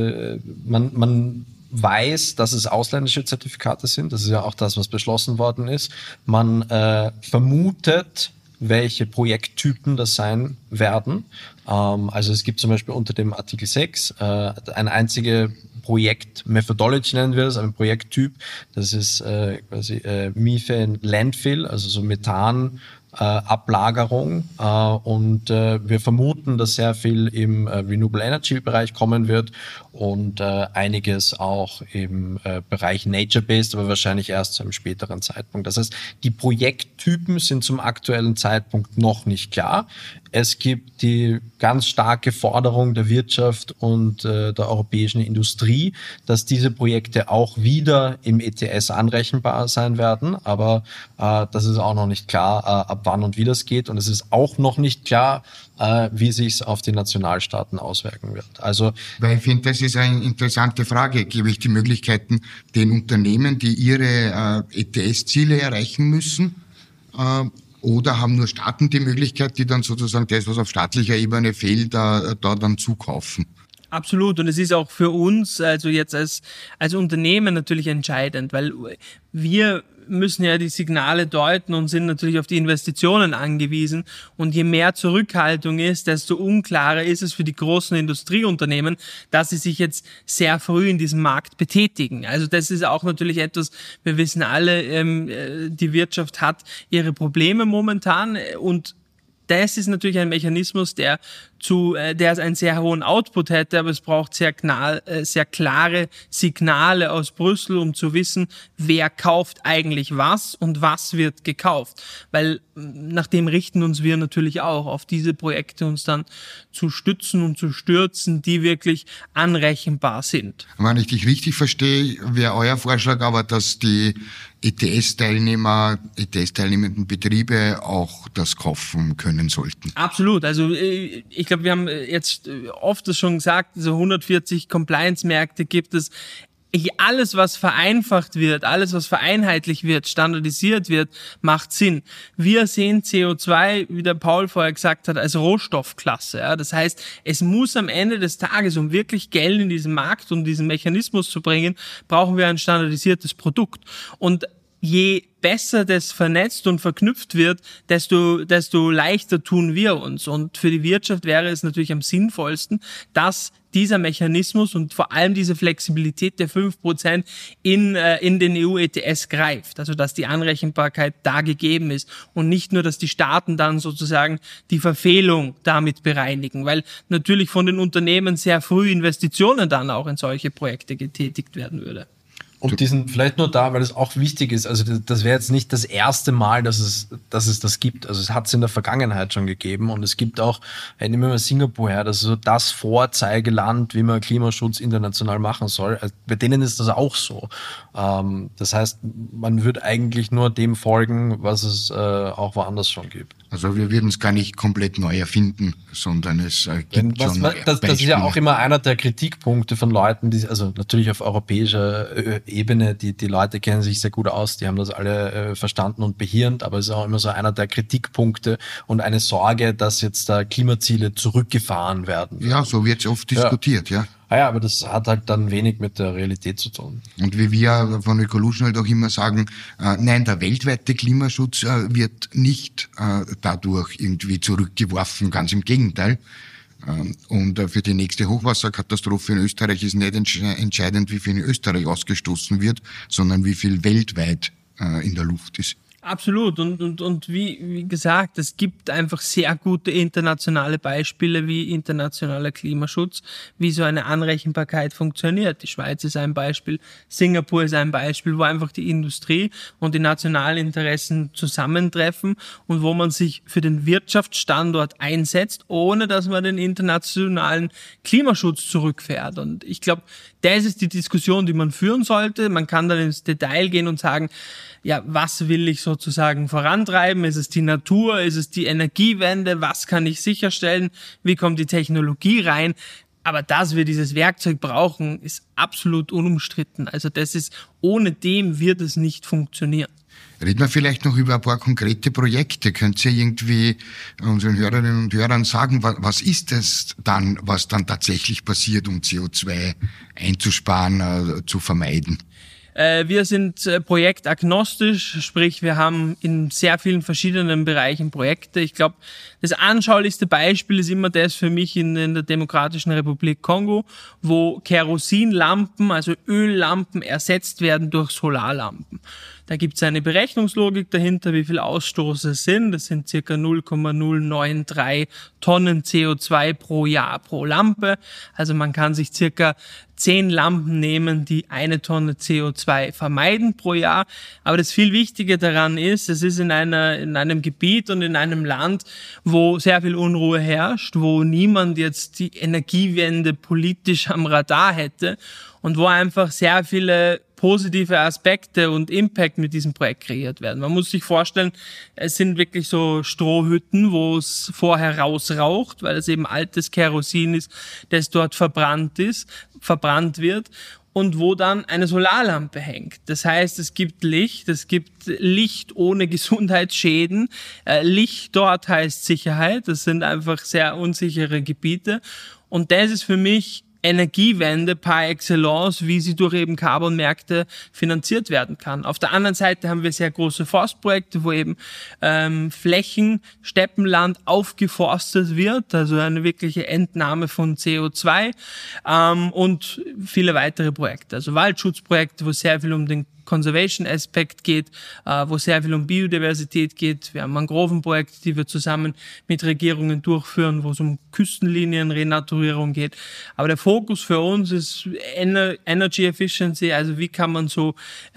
man weiß, dass es ausländische Zertifikate sind. Das ist ja auch das, was beschlossen worden ist. Man vermutet, welche Projekttypen das sein werden. Also es gibt zum Beispiel unter dem Artikel 6 eine einzige Projekt-Methodology, nennen wir das, ein Projekttyp. Das ist quasi Methane Landfill, also so Methan Ablagerung und wir vermuten, dass sehr viel im Renewable Energy Bereich kommen wird und einiges auch im Bereich Nature-Based, aber wahrscheinlich erst zu einem späteren Zeitpunkt. Das heißt, die Projekttypen sind zum aktuellen Zeitpunkt noch nicht klar. Es gibt die ganz starke Forderung der Wirtschaft und der europäischen Industrie, dass diese Projekte auch wieder im ETS anrechenbar sein werden. Aber das ist auch noch nicht klar, ab wann und wie das geht. Und es ist auch noch nicht klar, wie sich es auf die Nationalstaaten auswirken wird. Also, weil ich finde, das ist eine interessante Frage. Gebe ich die Möglichkeiten den Unternehmen, die ihre ETS-Ziele erreichen müssen, oder haben nur Staaten die Möglichkeit, die dann sozusagen das, was auf staatlicher Ebene fehlt, da dann zukaufen? Absolut. Und es ist auch für uns, also jetzt als Unternehmen natürlich entscheidend, weil wir müssen ja die Signale deuten und sind natürlich auf die Investitionen angewiesen. Und je mehr Zurückhaltung ist, desto unklarer ist es für die großen Industrieunternehmen, dass sie sich jetzt sehr früh in diesem Markt betätigen. Also das ist auch natürlich etwas, wir wissen alle, die Wirtschaft hat ihre Probleme momentan und das ist natürlich ein Mechanismus, der einen sehr hohen Output hätte, aber es braucht sehr klare Signale aus Brüssel, um zu wissen, wer kauft eigentlich was und was wird gekauft. Weil nach dem richten uns wir natürlich auch, auf diese Projekte uns dann zu stützen und zu stürzen, die wirklich anrechenbar sind. Wenn ich dich richtig verstehe, wäre euer Vorschlag aber, dass die ETS-teilnehmenden Betriebe auch das kaufen können sollten. Absolut. Also ich glaube, wir haben jetzt oft das schon gesagt, so 140 Compliance-Märkte gibt es. Alles, was vereinfacht wird, alles, was vereinheitlicht wird, standardisiert wird, macht Sinn. Wir sehen CO2, wie der Paul vorher gesagt hat, als Rohstoffklasse. Ja? Das heißt, es muss am Ende des Tages, um wirklich Geld in diesen Markt und diesen Mechanismus zu bringen, brauchen wir ein standardisiertes Produkt. Und je besser das vernetzt und verknüpft wird, desto leichter tun wir uns. Und für die Wirtschaft wäre es natürlich am sinnvollsten, dass dieser Mechanismus und vor allem diese Flexibilität der 5% in den EU-ETS greift. Also dass die Anrechenbarkeit da gegeben ist und nicht nur, dass die Staaten dann sozusagen die Verfehlung damit bereinigen, weil natürlich von den Unternehmen sehr früh Investitionen dann auch in solche Projekte getätigt werden würde. Und die sind vielleicht nur da, weil es auch wichtig ist. Also das wäre jetzt nicht das erste Mal, dass es das gibt. Also es hat es in der Vergangenheit schon gegeben und es gibt auch, nehmen wir mal Singapur her, das ist so das Vorzeigeland, wie man Klimaschutz international machen soll. Also bei denen ist das auch so. Das heißt, man wird eigentlich nur dem folgen, was es auch woanders schon gibt. Also wir würden es gar nicht komplett neu erfinden, sondern es gibt schon das ist ja auch immer einer der Kritikpunkte von Leuten, die, also natürlich auf europäischer Ebene, die Leute kennen sich sehr gut aus, die haben das alle verstanden und behirnt, aber es ist auch immer so einer der Kritikpunkte und eine Sorge, dass jetzt da Klimaziele zurückgefahren werden. Ja, so wird es oft diskutiert, ja. Ja, aber das hat halt dann wenig mit der Realität zu tun. Und wie wir von Ecolution halt auch immer sagen, nein, der weltweite Klimaschutz wird nicht dadurch irgendwie zurückgeworfen, ganz im Gegenteil. Und für die nächste Hochwasserkatastrophe in Österreich ist nicht entscheidend, wie viel in Österreich ausgestoßen wird, sondern wie viel weltweit in der Luft ist. Absolut. Und wie gesagt, es gibt einfach sehr gute internationale Beispiele wie internationaler Klimaschutz, wie so eine Anrechenbarkeit funktioniert. Die Schweiz ist ein Beispiel, Singapur ist ein Beispiel, wo einfach die Industrie und die nationalen Interessen zusammentreffen und wo man sich für den Wirtschaftsstandort einsetzt, ohne dass man den internationalen Klimaschutz zurückfährt. Und ich glaube, das ist die Diskussion, die man führen sollte. Man kann dann ins Detail gehen und sagen, ja, was will ich sozusagen vorantreiben? Ist es die Natur? Ist es die Energiewende? Was kann ich sicherstellen? Wie kommt die Technologie rein? Aber dass wir dieses Werkzeug brauchen, ist absolut unumstritten. Also ohne dem wird es nicht funktionieren. Reden wir vielleicht noch über ein paar konkrete Projekte. Könnt ihr irgendwie unseren Hörerinnen und Hörern sagen, was ist es dann, was dann tatsächlich passiert, um CO2 einzusparen, zu vermeiden? Wir sind projektagnostisch, sprich wir haben in sehr vielen verschiedenen Bereichen Projekte. Ich glaube, das anschaulichste Beispiel ist immer das für mich in der Demokratischen Republik Kongo, wo Kerosinlampen, also Öllampen, ersetzt werden durch Solarlampen. Da gibt es eine Berechnungslogik dahinter, wie viel Ausstoß es sind. Das sind circa 0,093 Tonnen CO2 pro Jahr pro Lampe. Also man kann sich circa 10 Lampen nehmen, die 1 Tonne CO2 vermeiden pro Jahr. Aber das viel Wichtige daran ist, es ist in einem Gebiet und in einem Land, wo sehr viel Unruhe herrscht, wo niemand jetzt die Energiewende politisch am Radar hätte und wo einfach sehr viele positive Aspekte und Impact mit diesem Projekt kreiert werden. Man muss sich vorstellen, es sind wirklich so Strohhütten, wo es vorher rausraucht, weil es eben altes Kerosin ist, das dort verbrannt wird und wo dann eine Solarlampe hängt. Das heißt, es gibt Licht ohne Gesundheitsschäden. Licht dort heißt Sicherheit. Das sind einfach sehr unsichere Gebiete. Und das ist für mich Energiewende par excellence, wie sie durch eben Carbon-Märkte finanziert werden kann. Auf der anderen Seite haben wir sehr große Forstprojekte, wo eben Flächen, Steppenland aufgeforstet wird, also eine wirkliche Entnahme von CO2 und viele weitere Projekte, also Waldschutzprojekte, wo sehr viel um den Conservation-Aspekt geht, wo sehr viel um Biodiversität geht. Wir haben Mangrovenprojekte, die wir zusammen mit Regierungen durchführen, wo es um Küstenlinien, Renaturierung geht. Aber der Fokus für uns ist Energy Efficiency, also wie kann man so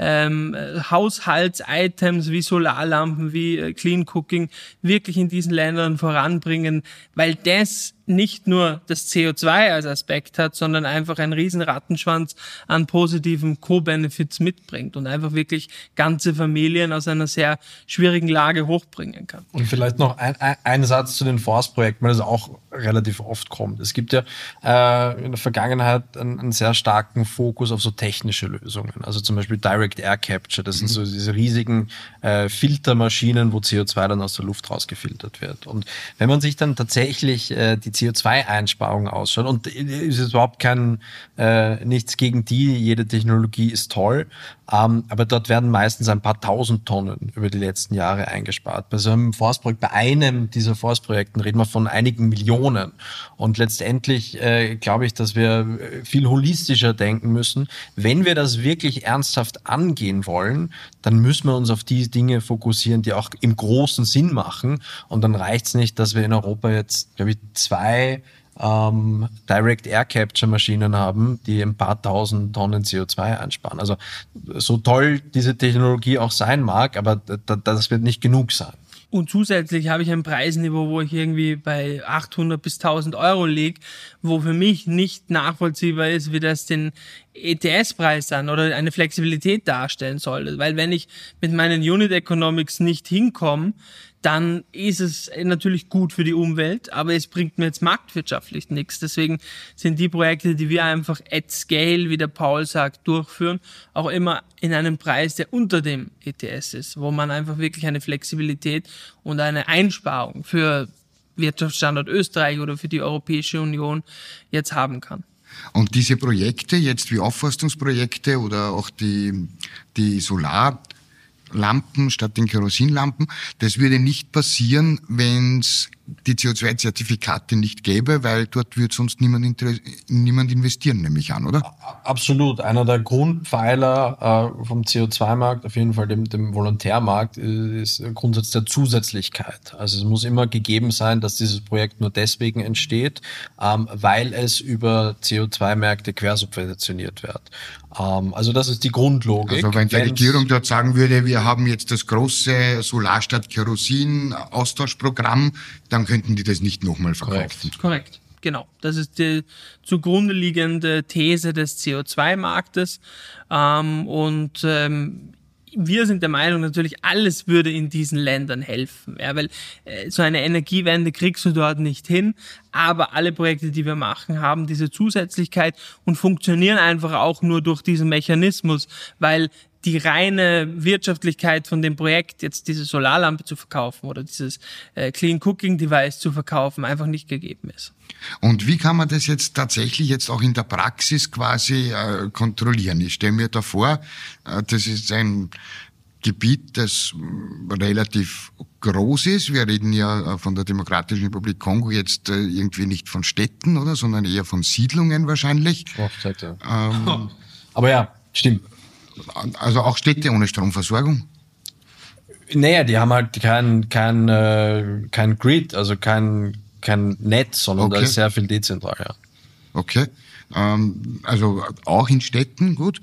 Haushalts-Items wie Solarlampen, wie Clean Cooking wirklich in diesen Ländern voranbringen, weil das nicht nur das CO2 als Aspekt hat, sondern einfach einen riesen Rattenschwanz an positiven Co-Benefits mitbringt und einfach wirklich ganze Familien aus einer sehr schwierigen Lage hochbringen kann. Und vielleicht noch ein Satz zu den Forstprojekten, weil das auch relativ oft kommt. Es gibt ja in der Vergangenheit einen sehr starken Fokus auf so technische Lösungen. Also zum Beispiel Direct Air Capture, das sind so diese riesigen Filtermaschinen, wo CO2 dann aus der Luft rausgefiltert wird. Und wenn man sich dann tatsächlich die CO2-Einsparung ausschaut, und es ist überhaupt nichts gegen die, jede Technologie ist toll, aber dort werden meistens ein paar tausend Tonnen über die letzten Jahre eingespart. Bei so einem Forstprojekt, bei einem dieser Forstprojekten reden wir von einigen Millionen. Und letztendlich glaube ich, dass wir viel holistischer denken müssen. Wenn wir das wirklich ernsthaft angehen wollen, dann müssen wir uns auf die Dinge fokussieren, die auch im großen Sinn machen. Und dann reicht es nicht, dass wir in Europa jetzt, glaube ich, 2 Direct Air Capture Maschinen haben, die ein paar tausend Tonnen CO2 einsparen. Also so toll diese Technologie auch sein mag, aber das wird nicht genug sein. Und zusätzlich habe ich ein Preisniveau, wo ich irgendwie bei 800 bis 1000 Euro liege, wo für mich nicht nachvollziehbar ist, wie das den ETS-Preis dann oder eine Flexibilität darstellen soll. Weil wenn ich mit meinen Unit Economics nicht hinkomme, dann ist es natürlich gut für die Umwelt, aber es bringt mir jetzt marktwirtschaftlich nichts. Deswegen sind die Projekte, die wir einfach at scale, wie der Paul sagt, durchführen, auch immer in einem Preis, der unter dem ETS ist, wo man einfach wirklich eine Flexibilität und eine Einsparung für Wirtschaftsstandort Österreich oder für die Europäische Union jetzt haben kann. Und diese Projekte, jetzt wie Aufforstungsprojekte oder auch die Solarlampen statt den Kerosinlampen, das würde nicht passieren, wenn es die CO2-Zertifikate nicht gäbe, weil dort wird sonst niemand investieren, nehme ich an, oder? Absolut. Einer der Grundpfeiler vom CO2-Markt, auf jeden Fall dem Volontärmarkt, ist der Grundsatz der Zusätzlichkeit. Also es muss immer gegeben sein, dass dieses Projekt nur deswegen entsteht, weil es über CO2-Märkte quersubventioniert wird. Also das ist die Grundlogik. Also wenn die Regierung dort sagen würde, wir haben jetzt das große Solar statt Kerosin Austauschprogramm, dann könnten die das nicht nochmal verkaufen. Korrekt. Genau, das ist die zugrunde liegende These des CO2-Marktes. wir sind der Meinung, natürlich alles würde in diesen Ländern helfen, ja, weil so eine Energiewende kriegst du dort nicht hin, aber alle Projekte, die wir machen, haben diese Zusätzlichkeit und funktionieren einfach auch nur durch diesen Mechanismus, weil die reine Wirtschaftlichkeit von dem Projekt, jetzt diese Solarlampe zu verkaufen oder dieses Clean Cooking Device zu verkaufen, einfach nicht gegeben ist. Und wie kann man das jetzt tatsächlich jetzt auch in der Praxis quasi kontrollieren? Ich stelle mir da vor, das ist ein Gebiet, das relativ groß ist. Wir reden ja von der Demokratischen Republik Kongo jetzt irgendwie nicht von Städten, oder, sondern eher von Siedlungen wahrscheinlich. Aber ja, stimmt. Also auch Städte ohne Stromversorgung? Naja, die haben halt kein Grid, also kein Netz, sondern da ist sehr viel dezentral, ja. Okay. Also auch in Städten, gut.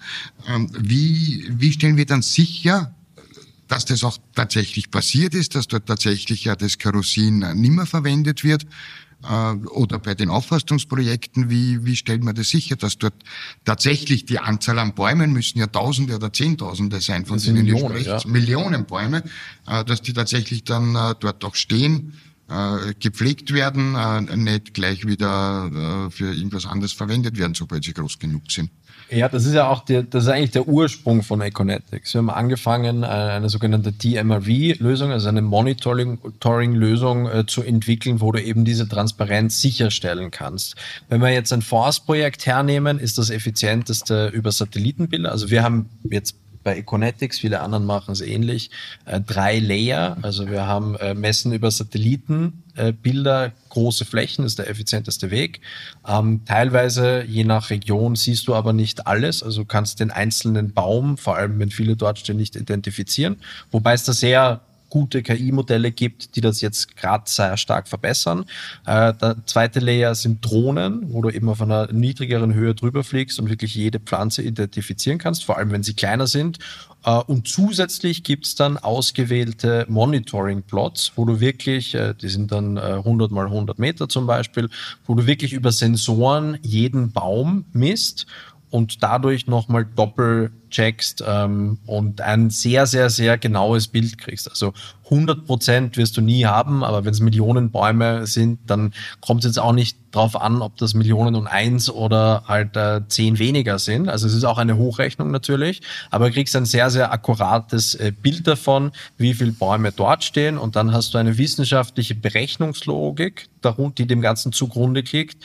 Wie stellen wir dann sicher, dass das auch tatsächlich passiert ist, dass dort tatsächlich ja das Kerosin nimmer verwendet wird? Oder bei den Aufforstungsprojekten, wie stellt man das sicher, dass dort tatsächlich die Anzahl an Bäumen müssen ja Tausende oder Zehntausende sein, von denen ihr sprecht, Millionen Bäume, dass die tatsächlich dann dort auch stehen, gepflegt werden, nicht gleich wieder für irgendwas anderes verwendet werden, sobald sie groß genug sind. Ja, das ist ja auch das ist eigentlich der Ursprung von Econetics. Wir haben angefangen, eine sogenannte DMRV-Lösung, also eine Monitoring-Lösung zu entwickeln, wo du eben diese Transparenz sicherstellen kannst. Wenn wir jetzt ein Forstprojekt hernehmen, ist das effizienteste über Satellitenbilder. Also wir haben jetzt bei Econetics, viele anderen machen es ähnlich, 3 Layer. Also wir haben messen über Satellitenbilder, große Flächen, ist der effizienteste Weg. Teilweise, je nach Region, siehst du aber nicht alles. Also du kannst den einzelnen Baum, vor allem wenn viele dort stehen, nicht identifizieren. Wobei es da sehr gute KI-Modelle gibt, die das jetzt gerade sehr stark verbessern. Der zweite Layer sind Drohnen, wo du eben auf einer niedrigeren Höhe drüber fliegst und wirklich jede Pflanze identifizieren kannst, vor allem wenn sie kleiner sind. Und zusätzlich gibt's dann ausgewählte Monitoring-Plots, wo du wirklich, die sind dann 100 mal 100 Meter zum Beispiel, wo du wirklich über Sensoren jeden Baum misst und dadurch nochmal doppelcheckst und ein sehr, sehr, sehr genaues Bild kriegst. Also 100% wirst du nie haben, aber wenn es Millionen Bäume sind, dann kommt es jetzt auch nicht drauf an, ob das Millionen und 1 oder halt 10 weniger sind. Also es ist auch eine Hochrechnung natürlich, aber du kriegst ein sehr, sehr akkurates Bild davon, wie viele Bäume dort stehen und dann hast du eine wissenschaftliche Berechnungslogik, die dem Ganzen zugrunde liegt,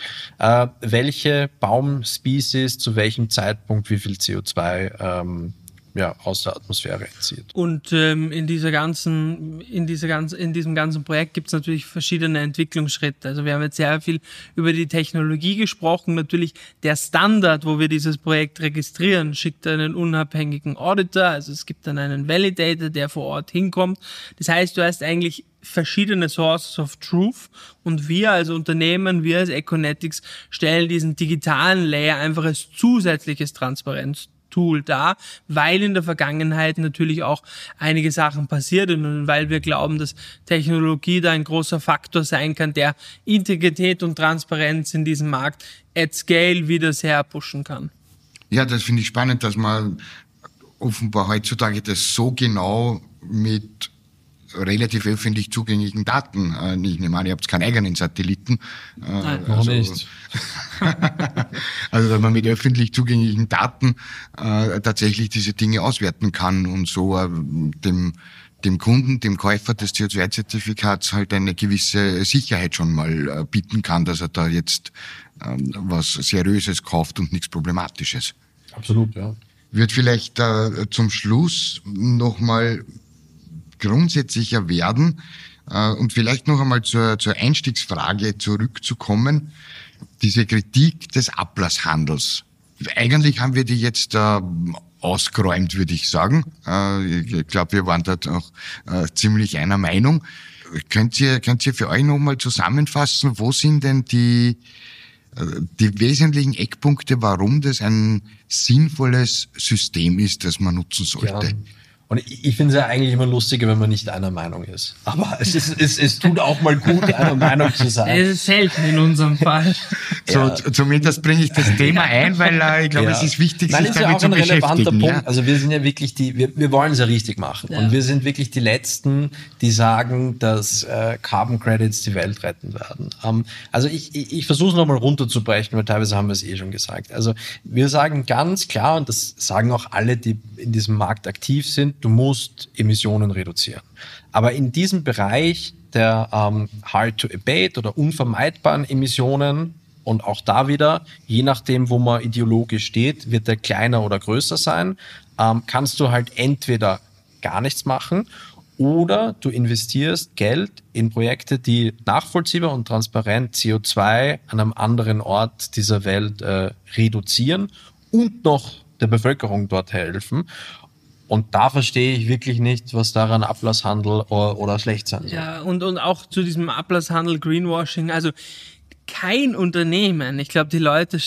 welche Baumspecies zu welchem Zeitpunkt wie viel CO2 aus der Atmosphäre entzieht. Und in diesem ganzen Projekt gibt es natürlich verschiedene Entwicklungsschritte. Also wir haben jetzt sehr viel über die Technologie gesprochen. Natürlich der Standard, wo wir dieses Projekt registrieren, schickt einen unabhängigen Auditor. Also es gibt dann einen Validator, der vor Ort hinkommt. Das heißt, du hast eigentlich verschiedene Sources of Truth und wir als Unternehmen, wir als Econetics stellen diesen digitalen Layer einfach als zusätzliches Transparenztool dar, weil in der Vergangenheit natürlich auch einige Sachen passiert sind und weil wir glauben, dass Technologie da ein großer Faktor sein kann, der Integrität und Transparenz in diesem Markt at scale wieder sehr pushen kann. Ja, das finde ich spannend, dass man offenbar heutzutage das so genau mit relativ öffentlich zugänglichen Daten. Ich nehme an, ihr habt keinen eigenen Satelliten. Nein, noch nicht. Also, dass man mit öffentlich zugänglichen Daten tatsächlich diese Dinge auswerten kann und so dem Kunden, dem Käufer des CO2-Zertifikats halt eine gewisse Sicherheit schon mal bieten kann, dass er da jetzt was Seriöses kauft und nichts Problematisches. Absolut, ja. Wird vielleicht zum Schluss nochmal grundsätzlicher werden und vielleicht noch einmal zur Einstiegsfrage zurückzukommen, diese Kritik des Ablasshandels. Eigentlich haben wir die jetzt ausgeräumt, würde ich sagen. Ich glaube, wir waren dort auch ziemlich einer Meinung. Könnt ihr für euch nochmal zusammenfassen, wo sind denn die wesentlichen Eckpunkte, warum das ein sinnvolles System ist, das man nutzen sollte? Ja. Und ich finde es ja eigentlich immer lustiger, wenn man nicht einer Meinung ist. Aber es tut auch mal gut, einer Meinung zu sein. Es ist selten in unserem Fall. So, zumindest bringe ich das Thema ein, weil ich glaube, es ist wichtig, sich damit zu beschäftigen. Das ist ja auch ein relevanter Punkt. Also wir sind ja wirklich wir wollen es ja richtig machen. Ja. Und wir sind wirklich die Letzten, die sagen, dass Carbon Credits die Welt retten werden. Also ich versuche es nochmal runterzubrechen, weil teilweise haben wir es schon gesagt. Also wir sagen ganz klar, und das sagen auch alle, die in diesem Markt aktiv sind, du musst Emissionen reduzieren. Aber in diesem Bereich der hard to abate oder unvermeidbaren Emissionen, und auch da wieder, je nachdem, wo man ideologisch steht, wird der kleiner oder größer sein, kannst du halt entweder gar nichts machen oder du investierst Geld in Projekte, die nachvollziehbar und transparent CO2 an einem anderen Ort dieser Welt reduzieren und noch der Bevölkerung dort helfen. Und da verstehe ich wirklich nicht, was daran Ablasshandel oder schlecht sein soll. Ja, und auch zu diesem Ablasshandel, Greenwashing, also kein Unternehmen, ich glaube, die Leute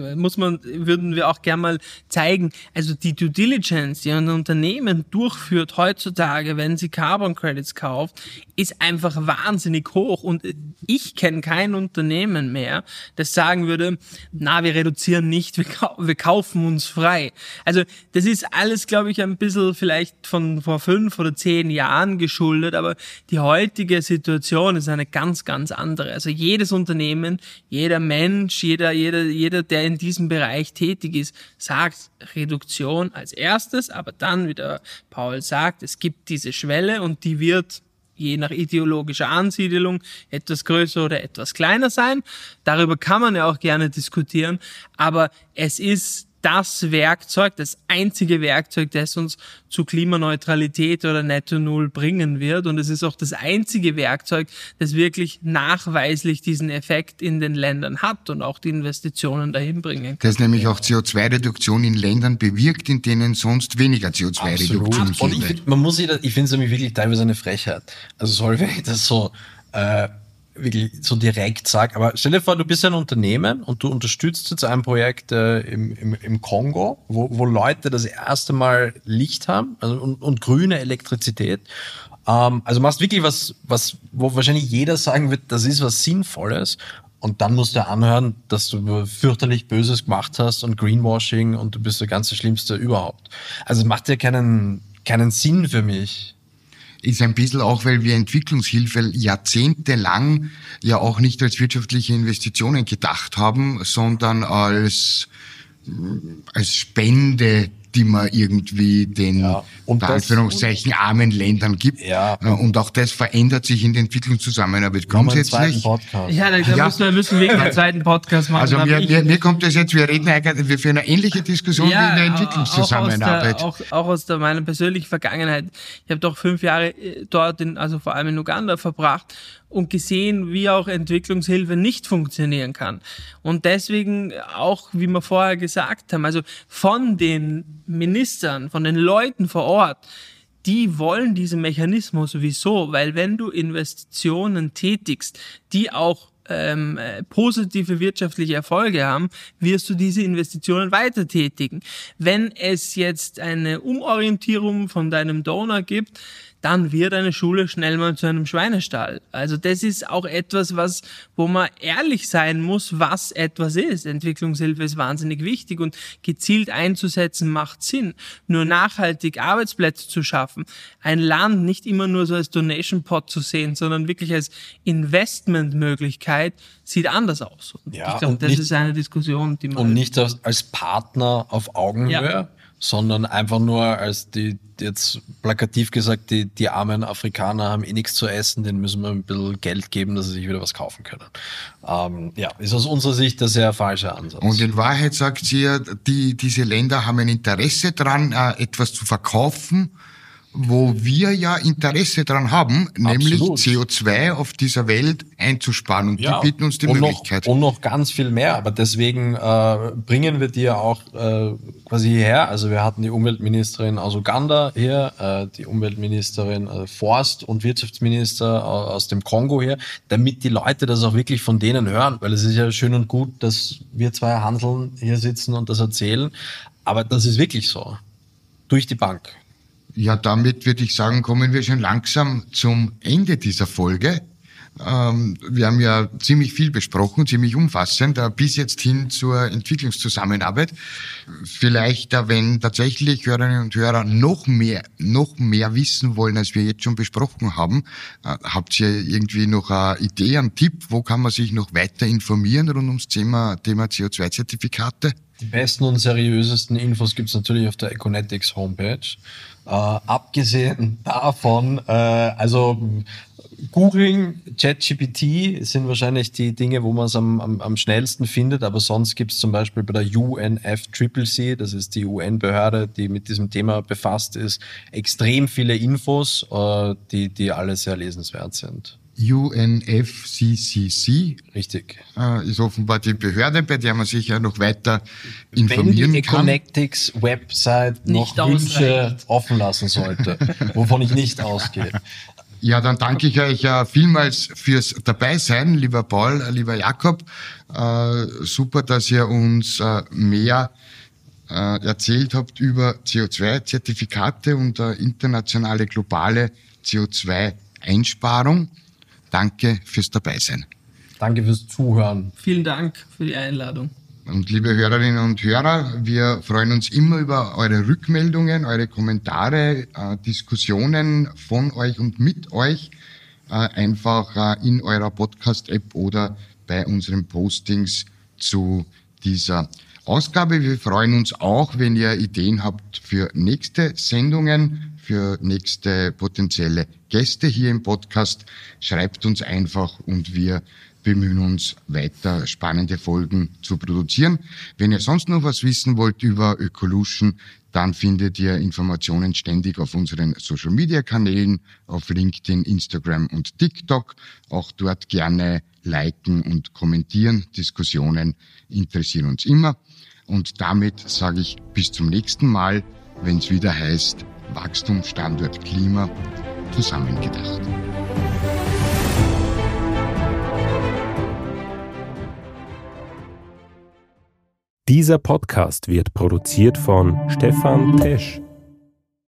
würden wir auch gerne mal zeigen, also die Due Diligence, die ein Unternehmen durchführt heutzutage, wenn sie Carbon Credits kauft, ist einfach wahnsinnig hoch. Und ich kenne kein Unternehmen mehr, das sagen würde, na, wir reduzieren nicht, wir kaufen uns frei. Also das ist alles, glaube ich, ein bisschen vielleicht von vor 5 oder 10 Jahren geschuldet, aber die heutige Situation ist eine ganz, ganz andere. Also jedes Unternehmen, jeder Mensch, jeder, der in diesem Bereich tätig ist, sagt Reduktion als erstes, aber dann, wie der Paul sagt, es gibt diese Schwelle und die wird je nach ideologischer Ansiedelung etwas größer oder etwas kleiner sein. Darüber kann man ja auch gerne diskutieren, aber es ist das Werkzeug, das einzige Werkzeug, das uns zu Klimaneutralität oder Netto Null bringen wird. Und es ist auch das einzige Werkzeug, das wirklich nachweislich diesen Effekt in den Ländern hat und auch die Investitionen dahin bringen kann. Das nämlich auch CO2-Reduktion in Ländern bewirkt, in denen sonst weniger CO2-Reduktion gibt. Und ich finde es nämlich wirklich teilweise eine Frechheit. Also sorry, wenn ich das so wirklich so direkt sage, aber stell dir vor, du bist ein Unternehmen und du unterstützt jetzt ein Projekt im Kongo, wo Leute das erste Mal Licht haben und grüne Elektrizität. Also machst wirklich was, wo wahrscheinlich jeder sagen wird, das ist was Sinnvolles. Und dann musst du anhören, dass du fürchterlich Böses gemacht hast und Greenwashing und du bist der ganze Schlimmste überhaupt. Also es macht ja keinen Sinn für mich. Ist ein bisschen auch, weil wir Entwicklungshilfe jahrzehntelang ja auch nicht als wirtschaftliche Investitionen gedacht haben, sondern als Spende, die man irgendwie den, unter Anführungszeichen, armen Ländern gibt. Ja. Und auch das verändert sich in der Entwicklungszusammenarbeit grundsätzlich. Ja, da müssen wir einen zweiten Podcast machen. Also mir kommt das jetzt, wir reden eigentlich für eine ähnliche Diskussion wie in der Entwicklungszusammenarbeit. Auch aus meiner persönlichen Vergangenheit. Ich habe doch 5 Jahre dort, also vor allem in Uganda verbracht und gesehen, wie auch Entwicklungshilfe nicht funktionieren kann. Und deswegen auch, wie wir vorher gesagt haben, also von den Ministern, von den Leuten vor Ort, die wollen diesen Mechanismus sowieso, weil wenn du Investitionen tätigst, die auch positive wirtschaftliche Erfolge haben, wirst du diese Investitionen weiter tätigen. Wenn es jetzt eine Umorientierung von deinem Donor gibt, dann wird eine Schule schnell mal zu einem Schweinestall. Also das ist auch etwas, wo man ehrlich sein muss, was etwas ist. Entwicklungshilfe ist wahnsinnig wichtig und gezielt einzusetzen macht Sinn. Nur nachhaltig Arbeitsplätze zu schaffen, ein Land nicht immer nur so als Donation Pot zu sehen, sondern wirklich als Investmentmöglichkeit, sieht anders aus. Und ich glaube, das ist eine Diskussion, die man... Und nicht als Partner auf Augenhöhe, sondern einfach nur als jetzt plakativ gesagt, die armen Afrikaner haben nichts zu essen, denen müssen wir ein bisschen Geld geben, dass sie sich wieder was kaufen können. Ist aus unserer Sicht ein sehr falscher Ansatz. Und in Wahrheit sagt sie ja, diese Länder haben ein Interesse daran, etwas zu verkaufen, wo wir ja Interesse dran haben, nämlich CO2 auf dieser Welt einzusparen. Und die bieten uns die Möglichkeit. Und noch ganz viel mehr. Aber deswegen bringen wir die ja auch quasi hierher. Also wir hatten die Umweltministerin aus Uganda hier, die Umweltministerin, Forst- und Wirtschaftsminister aus dem Kongo hier, damit die Leute das auch wirklich von denen hören. Weil es ist ja schön und gut, dass wir zwei Handeln hier sitzen und das erzählen. Aber das ist wirklich so. Durch die Bank. Ja, damit würde ich sagen, kommen wir schon langsam zum Ende dieser Folge. Wir haben ja ziemlich viel besprochen, ziemlich umfassend, bis jetzt hin zur Entwicklungszusammenarbeit. Vielleicht, wenn tatsächlich Hörerinnen und Hörer noch mehr wissen wollen, als wir jetzt schon besprochen haben, habt ihr irgendwie noch eine Idee, einen Tipp, wo kann man sich noch weiter informieren rund ums Thema CO2-Zertifikate? Die besten und seriösesten Infos gibt's natürlich auf der Econetics Homepage. Abgesehen davon, Googling, ChatGPT sind wahrscheinlich die Dinge, wo man es am schnellsten findet, aber sonst gibt es zum Beispiel bei der UNFCCC, das ist die UN-Behörde, die mit diesem Thema befasst ist, extrem viele Infos, die alle sehr lesenswert sind. UNFCCC. Richtig. Ist offenbar die Behörde, bei der man sich ja noch weiter informieren Wenn die kann. Econetics Website noch Wünsche offen lassen sollte, wovon ich nicht ausgehe. Ja, dann danke ich euch vielmals fürs Dabeisein, lieber Paul, lieber Jakob. Super, dass ihr uns mehr erzählt habt über CO2-Zertifikate und internationale globale CO2-Einsparung. Danke fürs Dabeisein. Danke fürs Zuhören. Vielen Dank für die Einladung. Und liebe Hörerinnen und Hörer, wir freuen uns immer über eure Rückmeldungen, eure Kommentare, Diskussionen von euch und mit euch, einfach in eurer Podcast-App oder bei unseren Postings zu dieser Ausgabe. Wir freuen uns auch, wenn ihr Ideen habt für nächste Sendungen, für nächste potenzielle Gäste hier im Podcast. Schreibt uns einfach und wir bemühen uns, weiter spannende Folgen zu produzieren. Wenn ihr sonst noch was wissen wollt über Ökolution, dann findet ihr Informationen ständig auf unseren Social-Media-Kanälen, auf LinkedIn, Instagram und TikTok. Auch dort gerne liken und kommentieren. Diskussionen interessieren uns immer. Und damit sage ich bis zum nächsten Mal, wenn es wieder heißt Wachstum, Standort, Klima, zusammengedacht. Dieser Podcast wird produziert von Stefan Tesch.